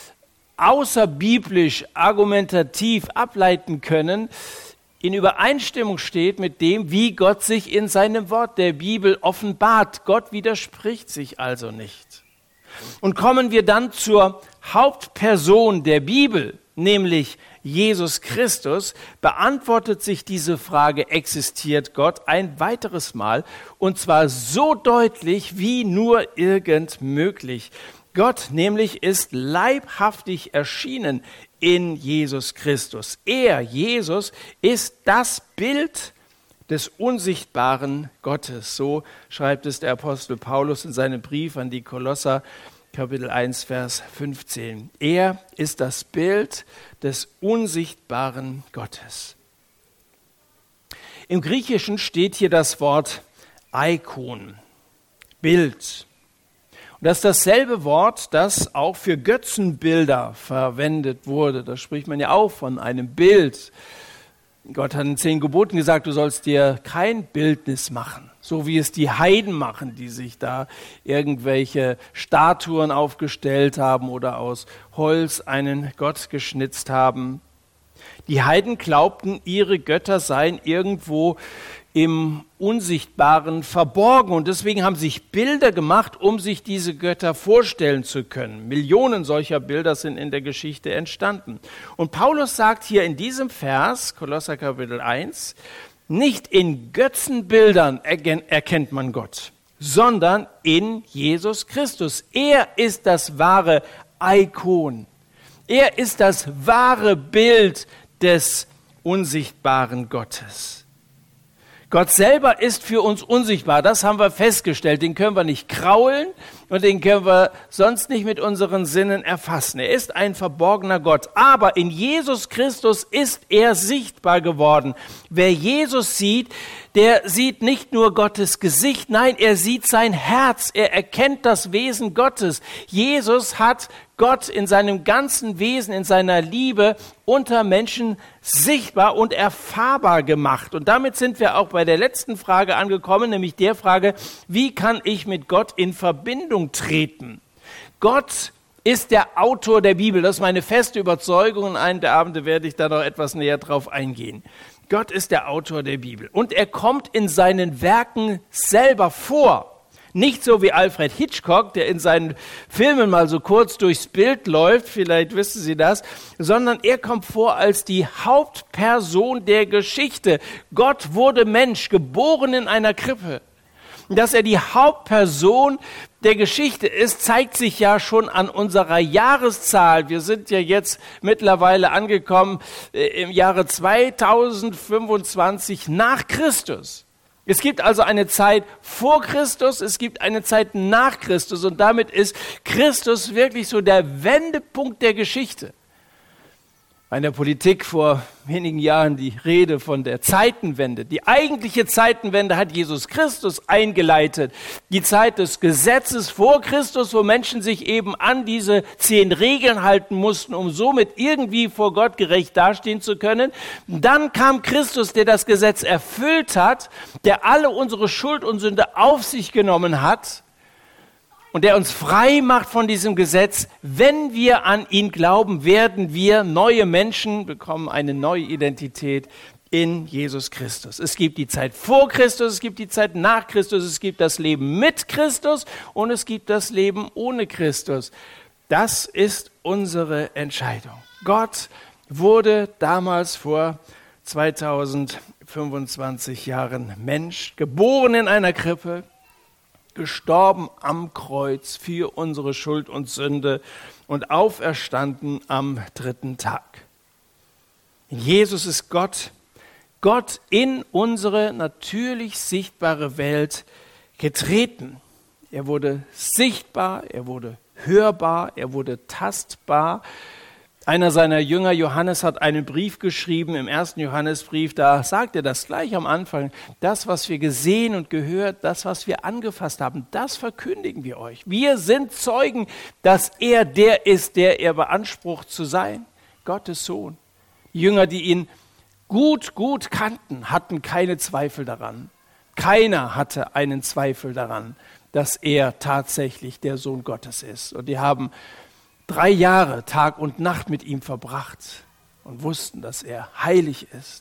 außerbiblisch argumentativ ableiten können, in Übereinstimmung steht mit dem, wie Gott sich in seinem Wort der Bibel offenbart. Gott widerspricht sich also nicht. Und kommen wir dann zur Hauptperson der Bibel, nämlich Jesus Christus, beantwortet sich diese Frage, existiert Gott, ein weiteres Mal, und zwar so deutlich wie nur irgend möglich. Gott nämlich ist leibhaftig erschienen in Jesus Christus. Er, Jesus, ist das Bild des unsichtbaren Gottes. So schreibt es der Apostel Paulus in seinem Brief an die Kolosser, Kapitel eins, Vers fünfzehn. Er ist das Bild des unsichtbaren Gottes. Im Griechischen steht hier das Wort Eikon, Bild. Und das ist dasselbe Wort, das auch für Götzenbilder verwendet wurde. Da spricht man ja auch von einem Bild. Gott hat in zehn Geboten gesagt, du sollst dir kein Bildnis machen, so wie es die Heiden machen, die sich da irgendwelche Statuen aufgestellt haben oder aus Holz einen Gott geschnitzt haben. Die Heiden glaubten, ihre Götter seien irgendwo im Unsichtbaren verborgen. Und deswegen haben sich Bilder gemacht, um sich diese Götter vorstellen zu können. Millionen solcher Bilder sind in der Geschichte entstanden. Und Paulus sagt hier in diesem Vers, Kolosser Kapitel eins, nicht in Götzenbildern erkennt man Gott, sondern in Jesus Christus. Er ist das wahre Eikon. Er ist das wahre Bild des unsichtbaren Gottes. Gott selber ist für uns unsichtbar, das haben wir festgestellt. Den können wir nicht kraulen und den können wir sonst nicht mit unseren Sinnen erfassen. Er ist ein verborgener Gott, aber in Jesus Christus ist er sichtbar geworden. Wer Jesus sieht, der sieht nicht nur Gottes Gesicht, nein, er sieht sein Herz, er erkennt das Wesen Gottes. Jesus hat Gott in seinem ganzen Wesen, in seiner Liebe unter Menschen sichtbar und erfahrbar gemacht. Und damit sind wir auch bei der letzten Frage angekommen, nämlich der Frage, wie kann ich mit Gott in Verbindung treten? Gott ist der Autor der Bibel, das ist meine feste Überzeugung, und einen der Abende werde ich da noch etwas näher drauf eingehen. Gott ist der Autor der Bibel und er kommt in seinen Werken selber vor. Nicht so wie Alfred Hitchcock, der in seinen Filmen mal so kurz durchs Bild läuft, vielleicht wissen Sie das, sondern er kommt vor als die Hauptperson der Geschichte. Gott wurde Mensch, geboren in einer Krippe. Dass er die Hauptperson der Geschichte ist, zeigt sich ja schon an unserer Jahreszahl. Wir sind ja jetzt mittlerweile angekommen äh, im Jahre zweitausendfünfundzwanzig nach Christus. Es gibt also eine Zeit vor Christus, es gibt eine Zeit nach Christus und damit ist Christus wirklich so der Wendepunkt der Geschichte. In der Politik vor wenigen Jahren die Rede von der Zeitenwende. Die eigentliche Zeitenwende hat Jesus Christus eingeleitet. Die Zeit des Gesetzes vor Christus, wo Menschen sich eben an diese zehn Regeln halten mussten, um somit irgendwie vor Gott gerecht dastehen zu können. Dann kam Christus, der das Gesetz erfüllt hat, der alle unsere Schuld und Sünde auf sich genommen hat. Und der uns frei macht von diesem Gesetz. Wenn wir an ihn glauben, werden wir neue Menschen, bekommen eine neue Identität in Jesus Christus. Es gibt die Zeit vor Christus, es gibt die Zeit nach Christus, es gibt das Leben mit Christus und es gibt das Leben ohne Christus. Das ist unsere Entscheidung. Gott wurde damals vor zweitausendfünfundzwanzig Jahren Mensch, geboren in einer Krippe, gestorben am Kreuz für unsere Schuld und Sünde und auferstanden am dritten Tag. In Jesus ist Gott, Gott in unsere natürlich sichtbare Welt getreten. Er wurde sichtbar, er wurde hörbar, er wurde tastbar. Einer seiner Jünger, Johannes, hat einen Brief geschrieben, im ersten Johannesbrief, da sagt er das gleich am Anfang, das, was wir gesehen und gehört, das, was wir angefasst haben, das verkündigen wir euch. Wir sind Zeugen, dass er der ist, der er beansprucht zu sein, Gottes Sohn. Die Jünger, die ihn gut, gut kannten, hatten keine Zweifel daran. Keiner hatte einen Zweifel daran, dass er tatsächlich der Sohn Gottes ist. Und die haben drei Jahre Tag und Nacht mit ihm verbracht und wussten, dass er heilig ist.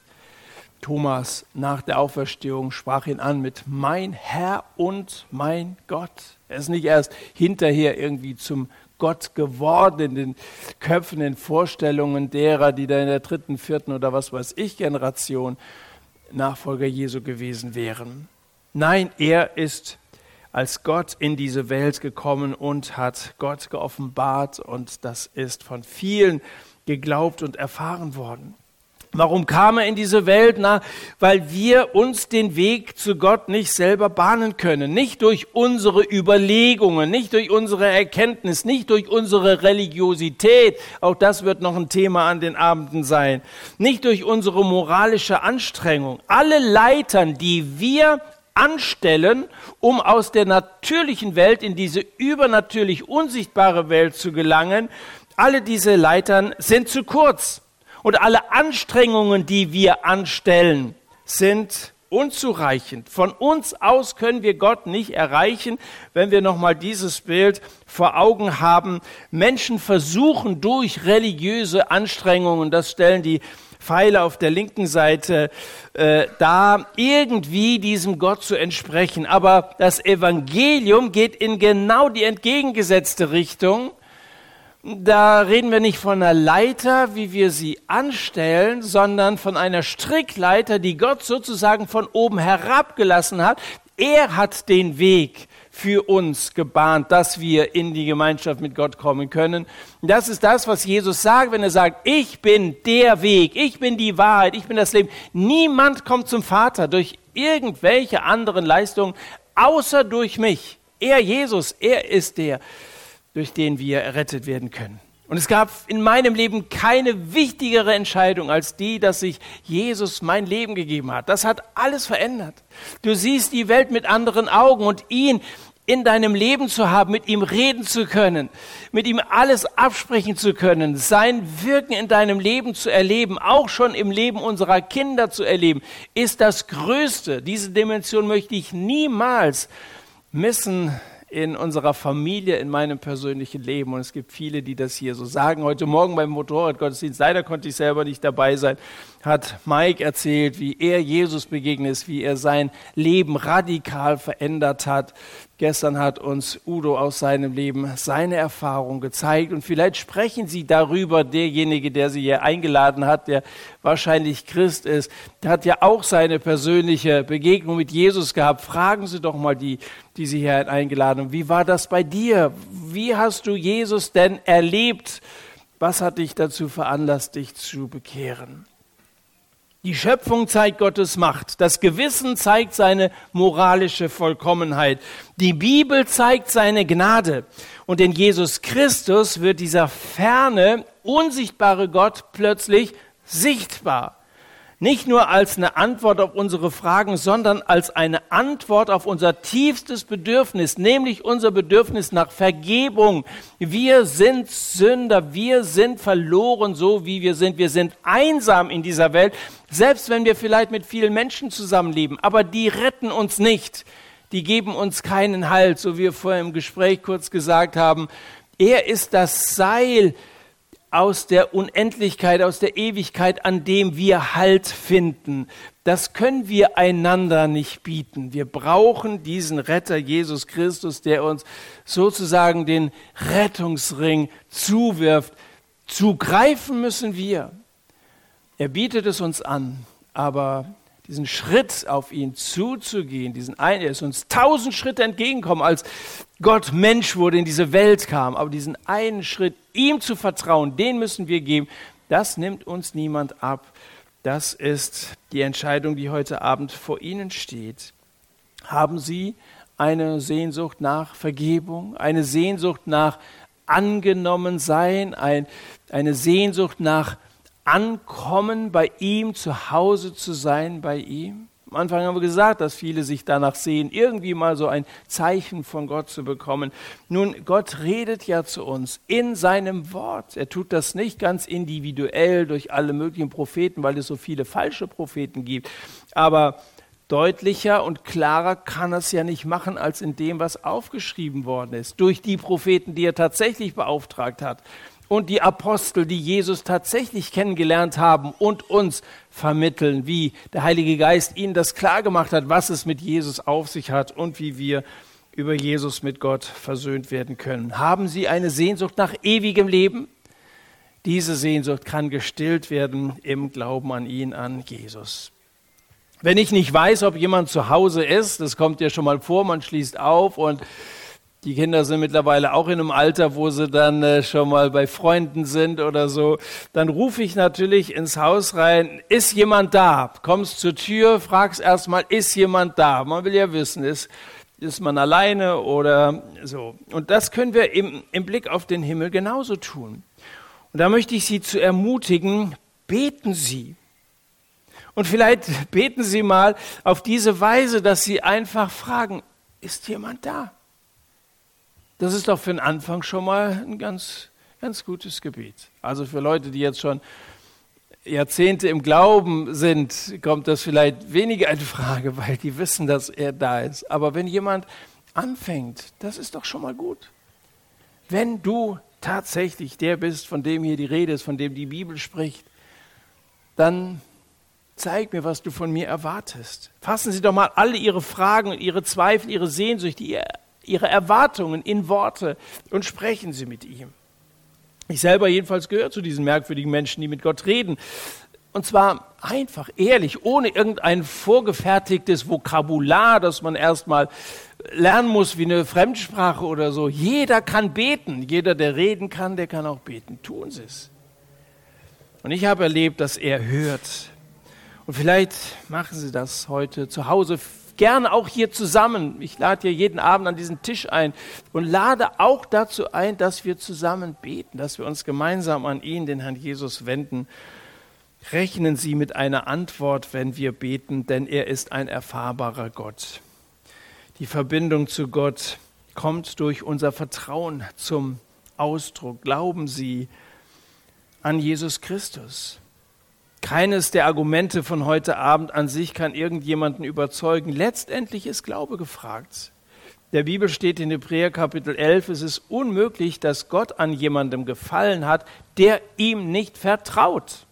Thomas nach der Auferstehung sprach ihn an mit mein Herr und mein Gott. Er ist nicht erst hinterher irgendwie zum Gott geworden in den Köpfen, in den Vorstellungen derer, die da in der dritten, vierten oder was weiß ich Generation Nachfolger Jesu gewesen wären. Nein, er ist als Gott in diese Welt gekommen und hat Gott geoffenbart und das ist von vielen geglaubt und erfahren worden. Warum kam er in diese Welt? Na, weil wir uns den Weg zu Gott nicht selber bahnen können. Nicht durch unsere Überlegungen, nicht durch unsere Erkenntnis, nicht durch unsere Religiosität. Auch das wird noch ein Thema an den Abenden sein. Nicht durch unsere moralische Anstrengung. Alle Leitern, die wir anstellen, um aus der natürlichen Welt in diese übernatürlich unsichtbare Welt zu gelangen, alle diese Leitern sind zu kurz. Und alle Anstrengungen, die wir anstellen, sind unzureichend. Von uns aus können wir Gott nicht erreichen, wenn wir nochmal dieses Bild vor Augen haben. Menschen versuchen durch religiöse Anstrengungen, das stellen die Pfeile auf der linken Seite äh, da, irgendwie diesem Gott zu entsprechen. Aber das Evangelium geht in genau die entgegengesetzte Richtung. Da reden wir nicht von einer Leiter, wie wir sie anstellen, sondern von einer Strickleiter, die Gott sozusagen von oben herabgelassen hat. Er hat den Weg für uns gebahnt, dass wir in die Gemeinschaft mit Gott kommen können. Und das ist das, was Jesus sagt, wenn er sagt, ich bin der Weg, ich bin die Wahrheit, ich bin das Leben. Niemand kommt zum Vater durch irgendwelche anderen Leistungen, außer durch mich. Er, Jesus, er ist der, durch den wir errettet werden können. Und es gab in meinem Leben keine wichtigere Entscheidung als die, dass sich Jesus mein Leben gegeben hat. Das hat alles verändert. Du siehst die Welt mit anderen Augen und ihn in deinem Leben zu haben, mit ihm reden zu können, mit ihm alles absprechen zu können, sein Wirken in deinem Leben zu erleben, auch schon im Leben unserer Kinder zu erleben, ist das Größte. Diese Dimension möchte ich niemals missen in unserer Familie, in meinem persönlichen Leben. Und es gibt viele, die das hier so sagen. Heute Morgen beim Motorradgottesdienst, leider konnte ich selber nicht dabei sein, hat Mike erzählt, wie er Jesus begegnet ist, wie er sein Leben radikal verändert hat. Gestern hat uns Udo aus seinem Leben seine Erfahrung gezeigt. Und vielleicht sprechen Sie darüber, derjenige, der Sie hier eingeladen hat, der wahrscheinlich Christ ist, der hat ja auch seine persönliche Begegnung mit Jesus gehabt. Fragen Sie doch mal die, die Sie hier eingeladen haben. Wie war das bei dir? Wie hast du Jesus denn erlebt? Was hat dich dazu veranlasst, dich zu bekehren? Die Schöpfung zeigt Gottes Macht. Das Gewissen zeigt seine moralische Vollkommenheit. Die Bibel zeigt seine Gnade. Und in Jesus Christus wird dieser ferne, unsichtbare Gott plötzlich sichtbar. Nicht nur als eine Antwort auf unsere Fragen, sondern als eine Antwort auf unser tiefstes Bedürfnis, nämlich unser Bedürfnis nach Vergebung. Wir sind Sünder, wir sind verloren, so wie wir sind. Wir sind einsam in dieser Welt, selbst wenn wir vielleicht mit vielen Menschen zusammenleben. Aber die retten uns nicht, die geben uns keinen Halt, so wie wir vorher im Gespräch kurz gesagt haben. Er ist das Seil aus der Unendlichkeit, aus der Ewigkeit, an dem wir Halt finden. Das können wir einander nicht bieten. Wir brauchen diesen Retter Jesus Christus, der uns sozusagen den Rettungsring zuwirft. Zugreifen müssen wir. Er bietet es uns an, aber diesen Schritt auf ihn zuzugehen, diesen einen, er ist uns tausend Schritte entgegengekommen, als Gott Mensch wurde, in diese Welt kam. Aber diesen einen Schritt, ihm zu vertrauen, den müssen wir geben. Das nimmt uns niemand ab. Das ist die Entscheidung, die heute Abend vor Ihnen steht. Haben Sie eine Sehnsucht nach Vergebung, eine Sehnsucht nach Angenommensein, ein, eine Sehnsucht nach Ankommen bei ihm, zu Hause zu sein bei ihm? Am Anfang haben wir gesagt, dass viele sich danach sehen, irgendwie mal so ein Zeichen von Gott zu bekommen. Nun, Gott redet ja zu uns in seinem Wort. Er tut das nicht ganz individuell durch alle möglichen Propheten, weil es so viele falsche Propheten gibt. Aber deutlicher und klarer kann er es ja nicht machen, als in dem, was aufgeschrieben worden ist. Durch die Propheten, die er tatsächlich beauftragt hat. Und die Apostel, die Jesus tatsächlich kennengelernt haben und uns vermitteln, wie der Heilige Geist ihnen das klargemacht hat, was es mit Jesus auf sich hat und wie wir über Jesus mit Gott versöhnt werden können. Haben Sie eine Sehnsucht nach ewigem Leben? Diese Sehnsucht kann gestillt werden im Glauben an ihn, an Jesus. Wenn ich nicht weiß, ob jemand zu Hause ist, das kommt ja schon mal vor, man schließt auf und die Kinder sind mittlerweile auch in einem Alter, wo sie dann äh, schon mal bei Freunden sind oder so. Dann rufe ich natürlich ins Haus rein, ist jemand da? Kommst zur Tür, fragst erstmal, ist jemand da? Man will ja wissen, ist, ist man alleine oder so. Und das können wir im, im Blick auf den Himmel genauso tun. Und da möchte ich Sie zu ermutigen, beten Sie. Und vielleicht beten Sie mal auf diese Weise, dass Sie einfach fragen, ist jemand da? Das ist doch für den Anfang schon mal ein ganz, ganz gutes Gebet. Also für Leute, die jetzt schon Jahrzehnte im Glauben sind, kommt das vielleicht weniger in Frage, weil die wissen, dass er da ist. Aber wenn jemand anfängt, das ist doch schon mal gut. Wenn du tatsächlich der bist, von dem hier die Rede ist, von dem die Bibel spricht, dann zeig mir, was du von mir erwartest. Fassen Sie doch mal alle Ihre Fragen, Ihre Zweifel, Ihre Sehnsucht, die Ihre Erwartungen in Worte und sprechen Sie mit ihm. Ich selber jedenfalls gehöre zu diesen merkwürdigen Menschen, die mit Gott reden. Und zwar einfach, ehrlich, ohne irgendein vorgefertigtes Vokabular, das man erstmal lernen muss wie eine Fremdsprache oder so. Jeder kann beten. Jeder, der reden kann, der kann auch beten. Tun Sie es. Und ich habe erlebt, dass er hört. Und vielleicht machen Sie das heute zu Hause, gerne auch hier zusammen. Ich lade hier jeden Abend an diesen Tisch ein und lade auch dazu ein, dass wir zusammen beten, dass wir uns gemeinsam an ihn, den Herrn Jesus, wenden. Rechnen Sie mit einer Antwort, wenn wir beten, denn er ist ein erfahrbarer Gott. Die Verbindung zu Gott kommt durch unser Vertrauen zum Ausdruck. Glauben Sie an Jesus Christus. Keines der Argumente von heute Abend an sich kann irgendjemanden überzeugen. Letztendlich ist Glaube gefragt. In der Bibel steht in Hebräer Kapitel elf, es ist unmöglich, dass Gott an jemandem gefallen hat, der ihm nicht vertraut.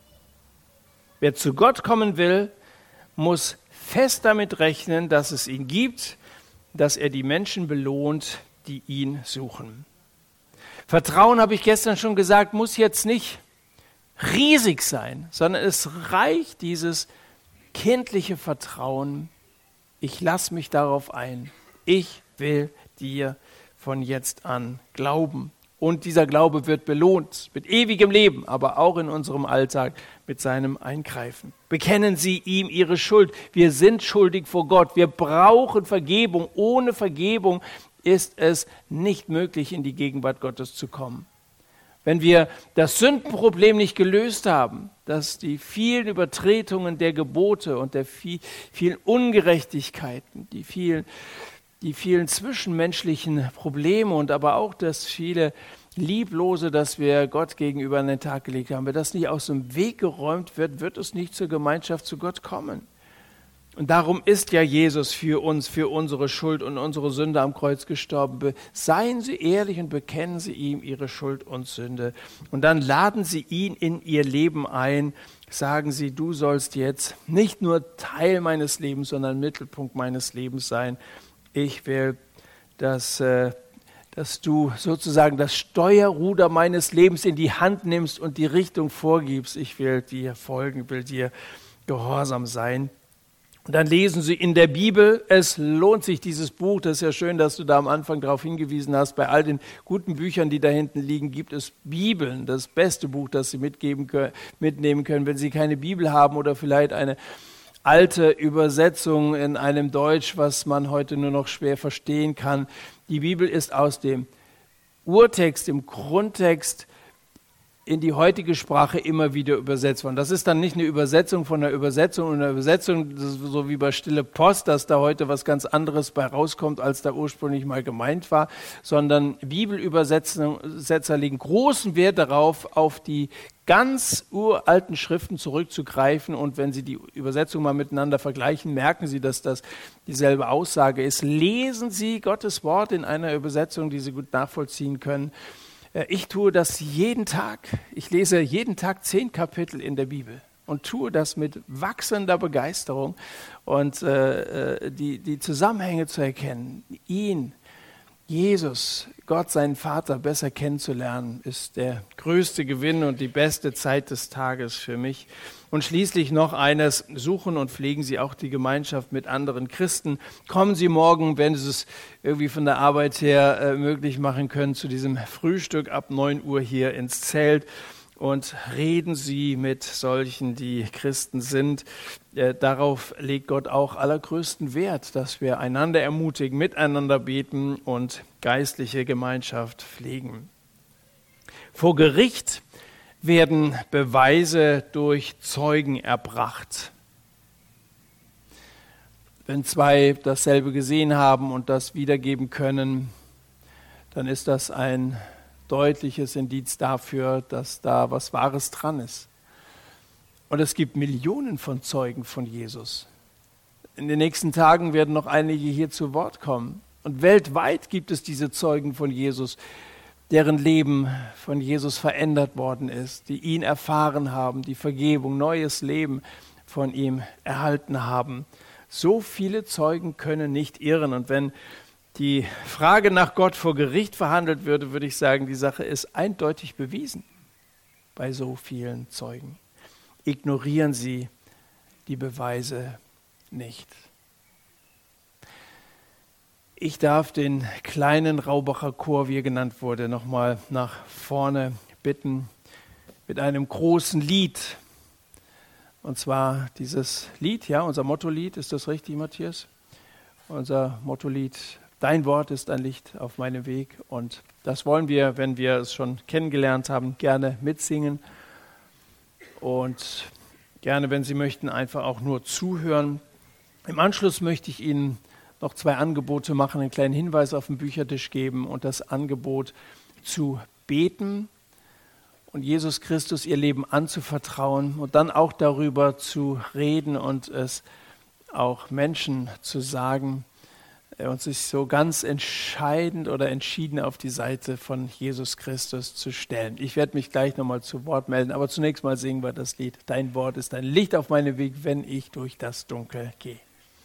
Wer zu Gott kommen will, muss fest damit rechnen, dass es ihn gibt, dass er die Menschen belohnt, die ihn suchen. Vertrauen, habe ich gestern schon gesagt, muss jetzt nicht riesig sein, sondern es reicht dieses kindliche Vertrauen. Ich lasse mich darauf ein. Ich will dir von jetzt an glauben. Und dieser Glaube wird belohnt mit ewigem Leben, aber auch in unserem Alltag mit seinem Eingreifen. Bekennen Sie ihm Ihre Schuld. Wir sind schuldig vor Gott. Wir brauchen Vergebung. Ohne Vergebung ist es nicht möglich, in die Gegenwart Gottes zu kommen. Wenn wir das Sündenproblem nicht gelöst haben, dass die vielen Übertretungen der Gebote und der viel, vielen Ungerechtigkeiten, die vielen, die vielen zwischenmenschlichen Probleme und aber auch das viele Lieblose, das wir Gott gegenüber an den Tag gelegt haben, wenn das nicht aus dem Weg geräumt wird, wird es nicht zur Gemeinschaft zu Gott kommen. Und darum ist ja Jesus für uns, für unsere Schuld und unsere Sünde am Kreuz gestorben. Seien Sie ehrlich und bekennen Sie ihm Ihre Schuld und Sünde. Und dann laden Sie ihn in Ihr Leben ein. Sagen Sie, du sollst jetzt nicht nur Teil meines Lebens, sondern Mittelpunkt meines Lebens sein. Ich will, dass, äh, dass du sozusagen das Steuerruder meines Lebens in die Hand nimmst und die Richtung vorgibst. Ich will dir folgen, will dir gehorsam sein. Und dann lesen Sie in der Bibel, es lohnt sich dieses Buch, das ist ja schön, dass du da am Anfang darauf hingewiesen hast, bei all den guten Büchern, die da hinten liegen, gibt es Bibeln, das beste Buch, das Sie mitgeben können, mitnehmen können. Wenn Sie keine Bibel haben oder vielleicht eine alte Übersetzung in einem Deutsch, was man heute nur noch schwer verstehen kann. Die Bibel ist aus dem Urtext, dem Grundtext, in die heutige Sprache immer wieder übersetzt worden. Das ist dann nicht eine Übersetzung von einer Übersetzung und einer Übersetzung, das ist so wie bei Stille Post, dass da heute was ganz anderes bei rauskommt, als da ursprünglich mal gemeint war, sondern Bibelübersetzer legen großen Wert darauf, auf die ganz uralten Schriften zurückzugreifen, und wenn Sie die Übersetzung mal miteinander vergleichen, merken Sie, dass das dieselbe Aussage ist. Lesen Sie Gottes Wort in einer Übersetzung, die Sie gut nachvollziehen können. Ich tue das jeden Tag. Ich lese jeden Tag zehn Kapitel in der Bibel und tue das mit wachsender Begeisterung und äh, die, die Zusammenhänge zu erkennen. Ihn, Jesus, Gott, seinen Vater, besser kennenzulernen, ist der größte Gewinn und die beste Zeit des Tages für mich. Und schließlich noch eines: Suchen und pflegen Sie auch die Gemeinschaft mit anderen Christen. Kommen Sie morgen, wenn Sie es irgendwie von der Arbeit her äh, möglich machen können, zu diesem Frühstück ab neun Uhr hier ins Zelt. Und reden Sie mit solchen, die Christen sind. Äh, darauf legt Gott auch allergrößten Wert, dass wir einander ermutigen, miteinander beten und geistliche Gemeinschaft pflegen. Vor Gericht werden Beweise durch Zeugen erbracht. Wenn zwei dasselbe gesehen haben und das wiedergeben können, dann ist das ein deutliches Indiz dafür, dass da was Wahres dran ist. Und es gibt Millionen von Zeugen von Jesus. In den nächsten Tagen werden noch einige hier zu Wort kommen. Und weltweit gibt es diese Zeugen von Jesus, deren Leben von Jesus verändert worden ist, die ihn erfahren haben, die Vergebung, neues Leben von ihm erhalten haben. So viele Zeugen können nicht irren. Und wenn die Frage nach Gott vor Gericht verhandelt würde, würde ich sagen, die Sache ist eindeutig bewiesen bei so vielen Zeugen. Ignorieren Sie die Beweise nicht. Ich darf den kleinen Raubacher Chor, wie er genannt wurde, nochmal nach vorne bitten mit einem großen Lied. Und zwar dieses Lied, ja, unser Mottolied, ist das richtig, Matthias? Unser Mottolied, dein Wort ist ein Licht auf meinem Weg. Und das wollen wir, wenn wir es schon kennengelernt haben, gerne mitsingen. Und gerne, wenn Sie möchten, einfach auch nur zuhören. Im Anschluss möchte ich Ihnen noch zwei Angebote machen, einen kleinen Hinweis auf den Büchertisch geben und das Angebot zu beten und Jesus Christus ihr Leben anzuvertrauen und dann auch darüber zu reden und es auch Menschen zu sagen und sich so ganz entscheidend oder entschieden auf die Seite von Jesus Christus zu stellen. Ich werde mich gleich nochmal zu Wort melden, aber zunächst mal singen wir das Lied. Dein Wort ist ein Licht auf meinem Weg, wenn ich durch das Dunkel gehe.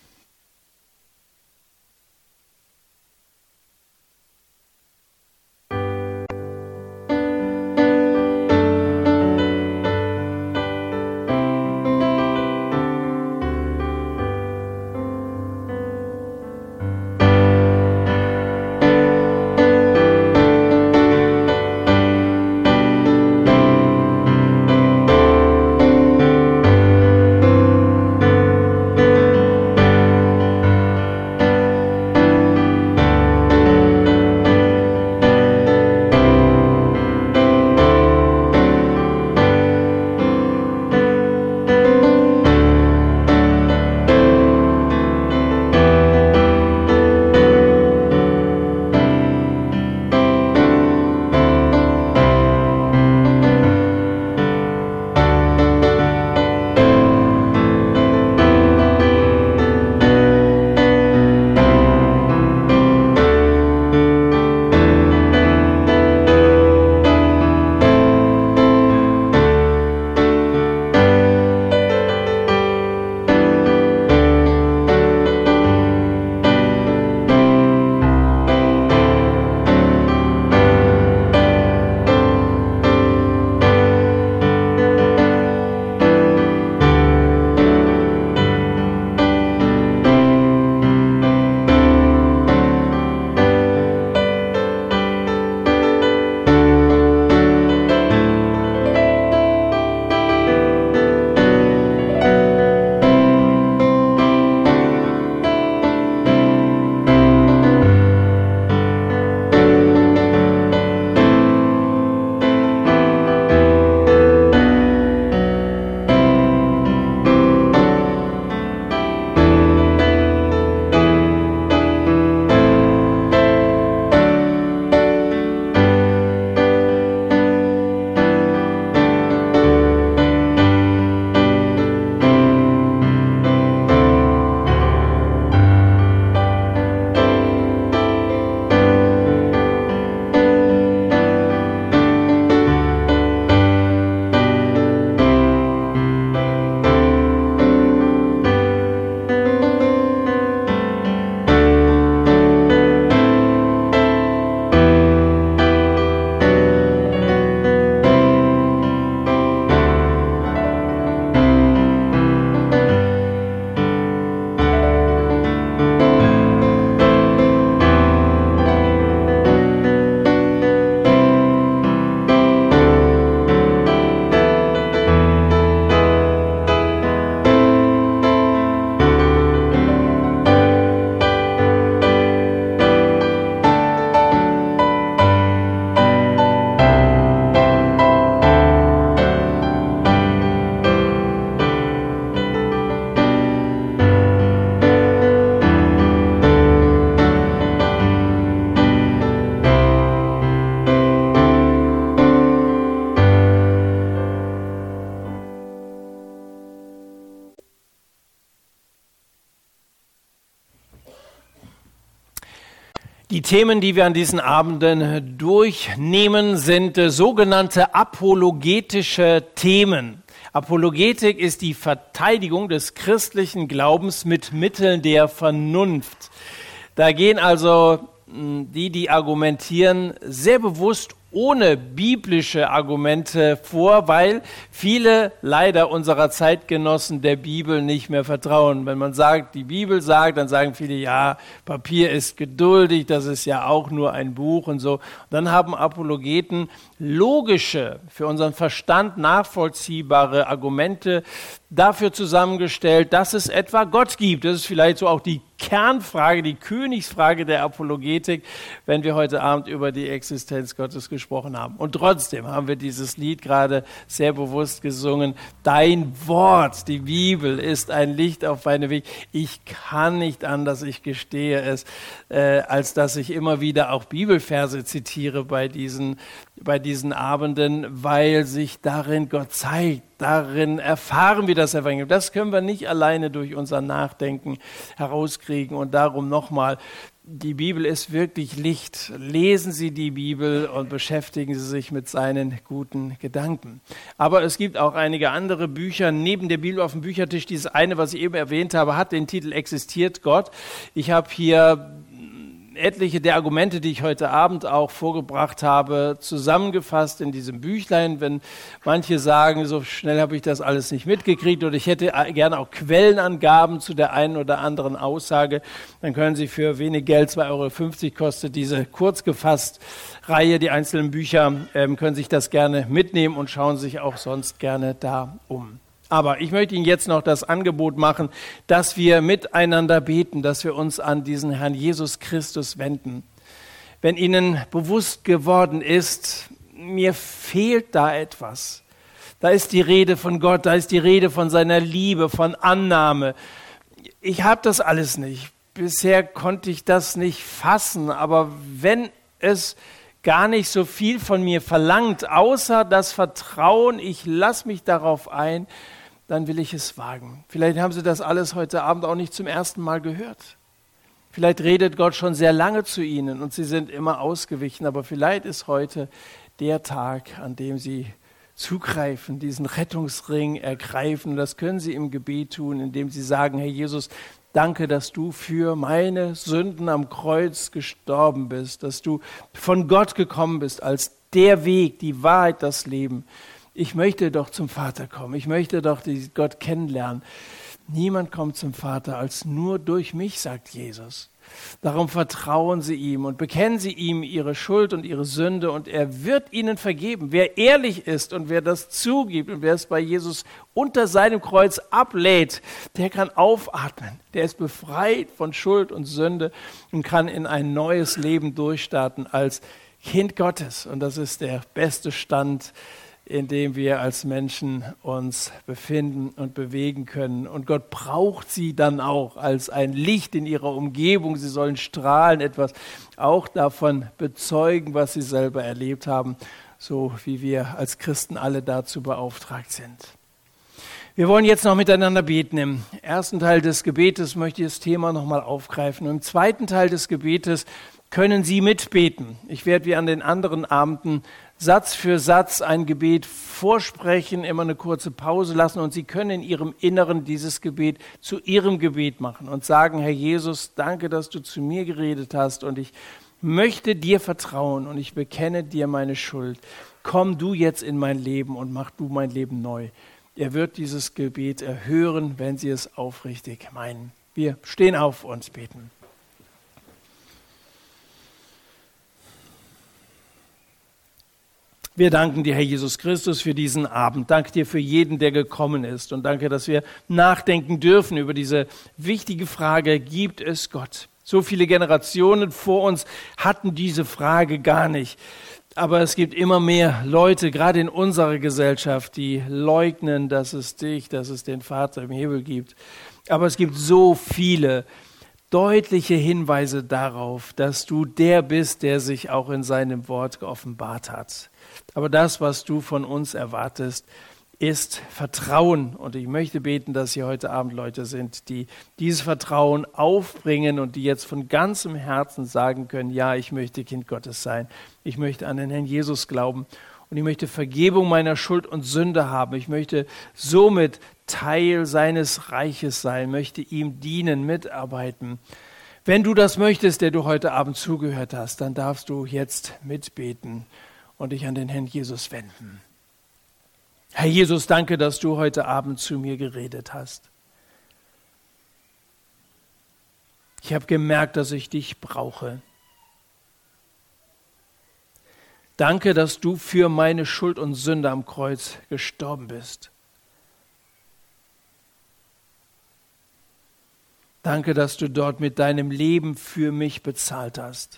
Die Themen, die wir an diesen Abenden durchnehmen, sind äh, sogenannte apologetische Themen. Apologetik ist die Verteidigung des christlichen Glaubens mit Mitteln der Vernunft. Da gehen also mh, die, die argumentieren, sehr bewusst ohne biblische Argumente vor, weil viele leider unserer Zeitgenossen der Bibel nicht mehr vertrauen. Wenn man sagt, die Bibel sagt, dann sagen viele, ja, Papier ist geduldig, das ist ja auch nur ein Buch und so. Und dann haben Apologeten logische, für unseren Verstand nachvollziehbare Argumente dafür zusammengestellt, dass es etwa Gott gibt. Das ist vielleicht so auch die Kernfrage, die Königsfrage der Apologetik, wenn wir heute Abend über die Existenz Gottes gesprochen haben. Und trotzdem haben wir dieses Lied gerade sehr bewusst gesungen. Dein Wort, die Bibel, ist ein Licht auf meinem Weg. Ich kann nicht anders, ich gestehe es, äh, als dass ich immer wieder auch Bibelverse zitiere bei diesen, bei diesen Abenden, weil sich darin Gott zeigt. Darin erfahren wir das Evangelium. Das können wir nicht alleine durch unser Nachdenken herauskriegen. Und darum nochmal, die Bibel ist wirklich Licht. Lesen Sie die Bibel und beschäftigen Sie sich mit seinen guten Gedanken. Aber es gibt auch einige andere Bücher neben der Bibel auf dem Büchertisch. Dieses eine, was ich eben erwähnt habe, hat den Titel Existiert Gott? Ich habe hier etliche der Argumente, die ich heute Abend auch vorgebracht habe, zusammengefasst in diesem Büchlein. Wenn manche sagen, so schnell habe ich das alles nicht mitgekriegt oder ich hätte gerne auch Quellenangaben zu der einen oder anderen Aussage, dann können Sie für wenig Geld, zwei Euro fünfzig kostet diese kurz gefasst Reihe, die einzelnen Bücher, ähm, können sich das gerne mitnehmen und schauen sich auch sonst gerne da um. Aber ich möchte Ihnen jetzt noch das Angebot machen, dass wir miteinander beten, dass wir uns an diesen Herrn Jesus Christus wenden. Wenn Ihnen bewusst geworden ist, mir fehlt da etwas. Da ist die Rede von Gott, da ist die Rede von seiner Liebe, von Annahme. Ich habe das alles nicht. Bisher konnte ich das nicht fassen, aber wenn es gar nicht so viel von mir verlangt, außer das Vertrauen, ich lasse mich darauf ein, dann will ich es wagen. Vielleicht haben Sie das alles heute Abend auch nicht zum ersten Mal gehört. Vielleicht redet Gott schon sehr lange zu Ihnen und Sie sind immer ausgewichen, aber vielleicht ist heute der Tag, an dem Sie zugreifen, diesen Rettungsring ergreifen. Und das können Sie im Gebet tun, indem Sie sagen, Herr Jesus, danke, dass du für meine Sünden am Kreuz gestorben bist, dass du von Gott gekommen bist als der Weg, die Wahrheit, das Leben. Ich möchte doch zum Vater kommen. Ich möchte doch Gott kennenlernen. Niemand kommt zum Vater als nur durch mich, sagt Jesus. Darum vertrauen Sie ihm und bekennen Sie ihm Ihre Schuld und Ihre Sünde und er wird Ihnen vergeben. Wer ehrlich ist und wer das zugibt und wer es bei Jesus unter seinem Kreuz ablädt, der kann aufatmen. Der ist befreit von Schuld und Sünde und kann in ein neues Leben durchstarten als Kind Gottes. Und das ist der beste Stand, in dem wir als Menschen uns befinden und bewegen können. Und Gott braucht sie dann auch als ein Licht in ihrer Umgebung. Sie sollen strahlen, etwas auch davon bezeugen, was sie selber erlebt haben, so wie wir als Christen alle dazu beauftragt sind. Wir wollen jetzt noch miteinander beten. Im ersten Teil des Gebetes möchte ich das Thema nochmal aufgreifen. Und im zweiten Teil des Gebetes können Sie mitbeten. Ich werde wie an den anderen Abenden Satz für Satz ein Gebet vorsprechen, immer eine kurze Pause lassen und Sie können in Ihrem Inneren dieses Gebet zu Ihrem Gebet machen und sagen, Herr Jesus, danke, dass du zu mir geredet hast und ich möchte dir vertrauen und ich bekenne dir meine Schuld. Komm du jetzt in mein Leben und mach du mein Leben neu. Er wird dieses Gebet erhören, wenn Sie es aufrichtig meinen. Wir stehen auf und beten. Wir danken dir, Herr Jesus Christus, für diesen Abend. Danke dir für jeden, der gekommen ist. Und danke, dass wir nachdenken dürfen über diese wichtige Frage, gibt es Gott? So viele Generationen vor uns hatten diese Frage gar nicht. Aber es gibt immer mehr Leute, gerade in unserer Gesellschaft, die leugnen, dass es dich, dass es den Vater im Himmel gibt. Aber es gibt so viele deutliche Hinweise darauf, dass du der bist, der sich auch in seinem Wort geoffenbart hat. Aber das, was du von uns erwartest, ist Vertrauen. Und ich möchte beten, dass hier heute Abend Leute sind, die dieses Vertrauen aufbringen und die jetzt von ganzem Herzen sagen können, ja, ich möchte Kind Gottes sein. Ich möchte an den Herrn Jesus glauben und ich möchte Vergebung meiner Schuld und Sünde haben. Ich möchte somit Teil seines Reiches sein, möchte ihm dienen, mitarbeiten. Wenn du das möchtest, der du heute Abend zugehört hast, dann darfst du jetzt mitbeten. und dich an den Herrn Jesus wenden. Herr Jesus, danke, dass du heute Abend zu mir geredet hast. Ich habe gemerkt, dass ich dich brauche. Danke, dass du für meine Schuld und Sünde am Kreuz gestorben bist. Danke, dass du dort mit deinem Leben für mich bezahlt hast.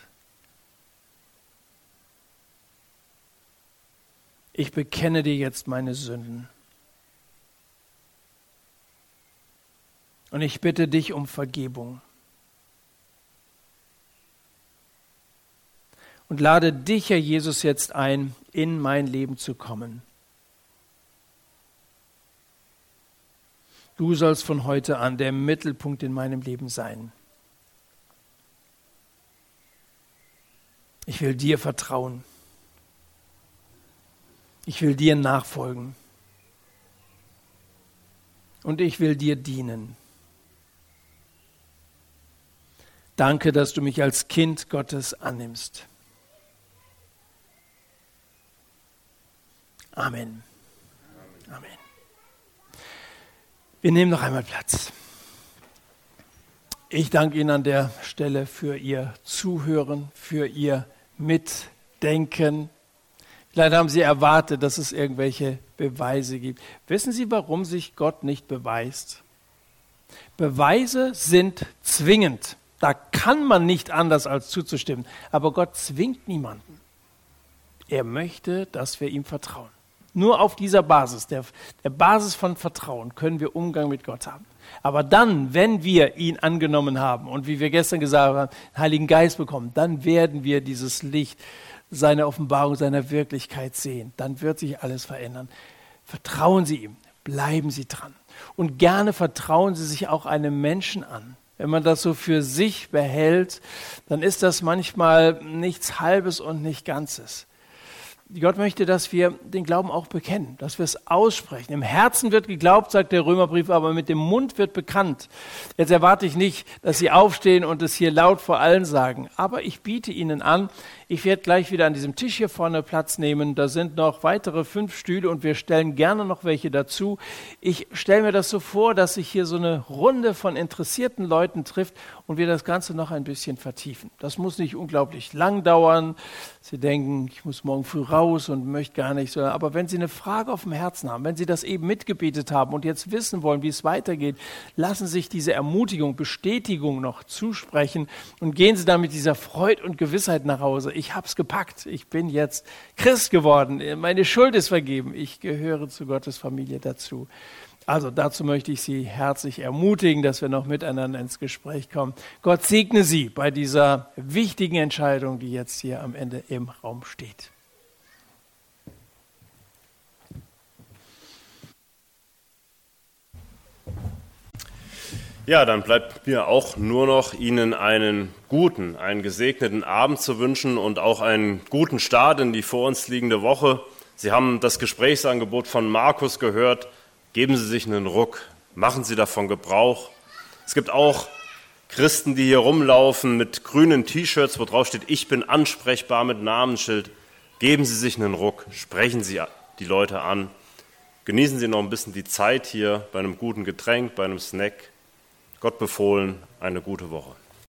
Ich bekenne dir jetzt meine Sünden. Und ich bitte dich um Vergebung. Und lade dich, Herr Jesus, jetzt ein, in mein Leben zu kommen. Du sollst von heute an der Mittelpunkt in meinem Leben sein. Ich will dir vertrauen. Ich will dir nachfolgen. Und ich will dir dienen. Danke, dass du mich als Kind Gottes annimmst. Amen. Amen. Wir nehmen noch einmal Platz. Ich danke Ihnen an der Stelle für Ihr Zuhören, für Ihr Mitdenken. Vielleicht haben Sie erwartet, dass es irgendwelche Beweise gibt. Wissen Sie, warum sich Gott nicht beweist? Beweise sind zwingend. Da kann man nicht anders als zuzustimmen. Aber Gott zwingt niemanden. Er möchte, dass wir ihm vertrauen. Nur auf dieser Basis, der, der Basis von Vertrauen, können wir Umgang mit Gott haben. Aber dann, wenn wir ihn angenommen haben und wie wir gestern gesagt haben, den Heiligen Geist bekommen, dann werden wir dieses Licht, seine Offenbarung, seiner Wirklichkeit sehen. Dann wird sich alles verändern. Vertrauen Sie ihm, bleiben Sie dran. Und gerne vertrauen Sie sich auch einem Menschen an. Wenn man das so für sich behält, dann ist das manchmal nichts Halbes und nicht Ganzes. Gott möchte, dass wir den Glauben auch bekennen, dass wir es aussprechen. Im Herzen wird geglaubt, sagt der Römerbrief, aber mit dem Mund wird bekannt. Jetzt erwarte ich nicht, dass Sie aufstehen und es hier laut vor allen sagen. Aber ich biete Ihnen an, ich werde gleich wieder an diesem Tisch hier vorne Platz nehmen. Da sind noch weitere fünf Stühle und wir stellen gerne noch welche dazu. Ich stelle mir das so vor, dass sich hier so eine Runde von interessierten Leuten trifft und wir das Ganze noch ein bisschen vertiefen. Das muss nicht unglaublich lang dauern. Sie denken, ich muss morgen früh raus und möchte gar nicht so. Aber wenn Sie eine Frage auf dem Herzen haben, wenn Sie das eben mitgebetet haben und jetzt wissen wollen, wie es weitergeht, lassen Sie sich diese Ermutigung, Bestätigung noch zusprechen und gehen Sie dann mit dieser Freude und Gewissheit nach Hause. Ich habe es gepackt. Ich bin jetzt Christ geworden. Meine Schuld ist vergeben. Ich gehöre zu Gottes Familie dazu. Also dazu möchte ich Sie herzlich ermutigen, dass wir noch miteinander ins Gespräch kommen. Gott segne Sie bei dieser wichtigen Entscheidung, die jetzt hier am Ende im Raum steht. Ja, dann bleibt mir auch nur noch Ihnen einen guten, einen gesegneten Abend zu wünschen und auch einen guten Start in die vor uns liegende Woche. Sie haben das Gesprächsangebot von Markus gehört. Geben Sie sich einen Ruck, machen Sie davon Gebrauch. Es gibt auch Christen, die hier rumlaufen mit grünen T-Shirts, wo drauf steht, ich bin ansprechbar mit Namensschild. Geben Sie sich einen Ruck, sprechen Sie die Leute an. Genießen Sie noch ein bisschen die Zeit hier bei einem guten Getränk, bei einem Snack. Gott befohlen, eine gute Woche.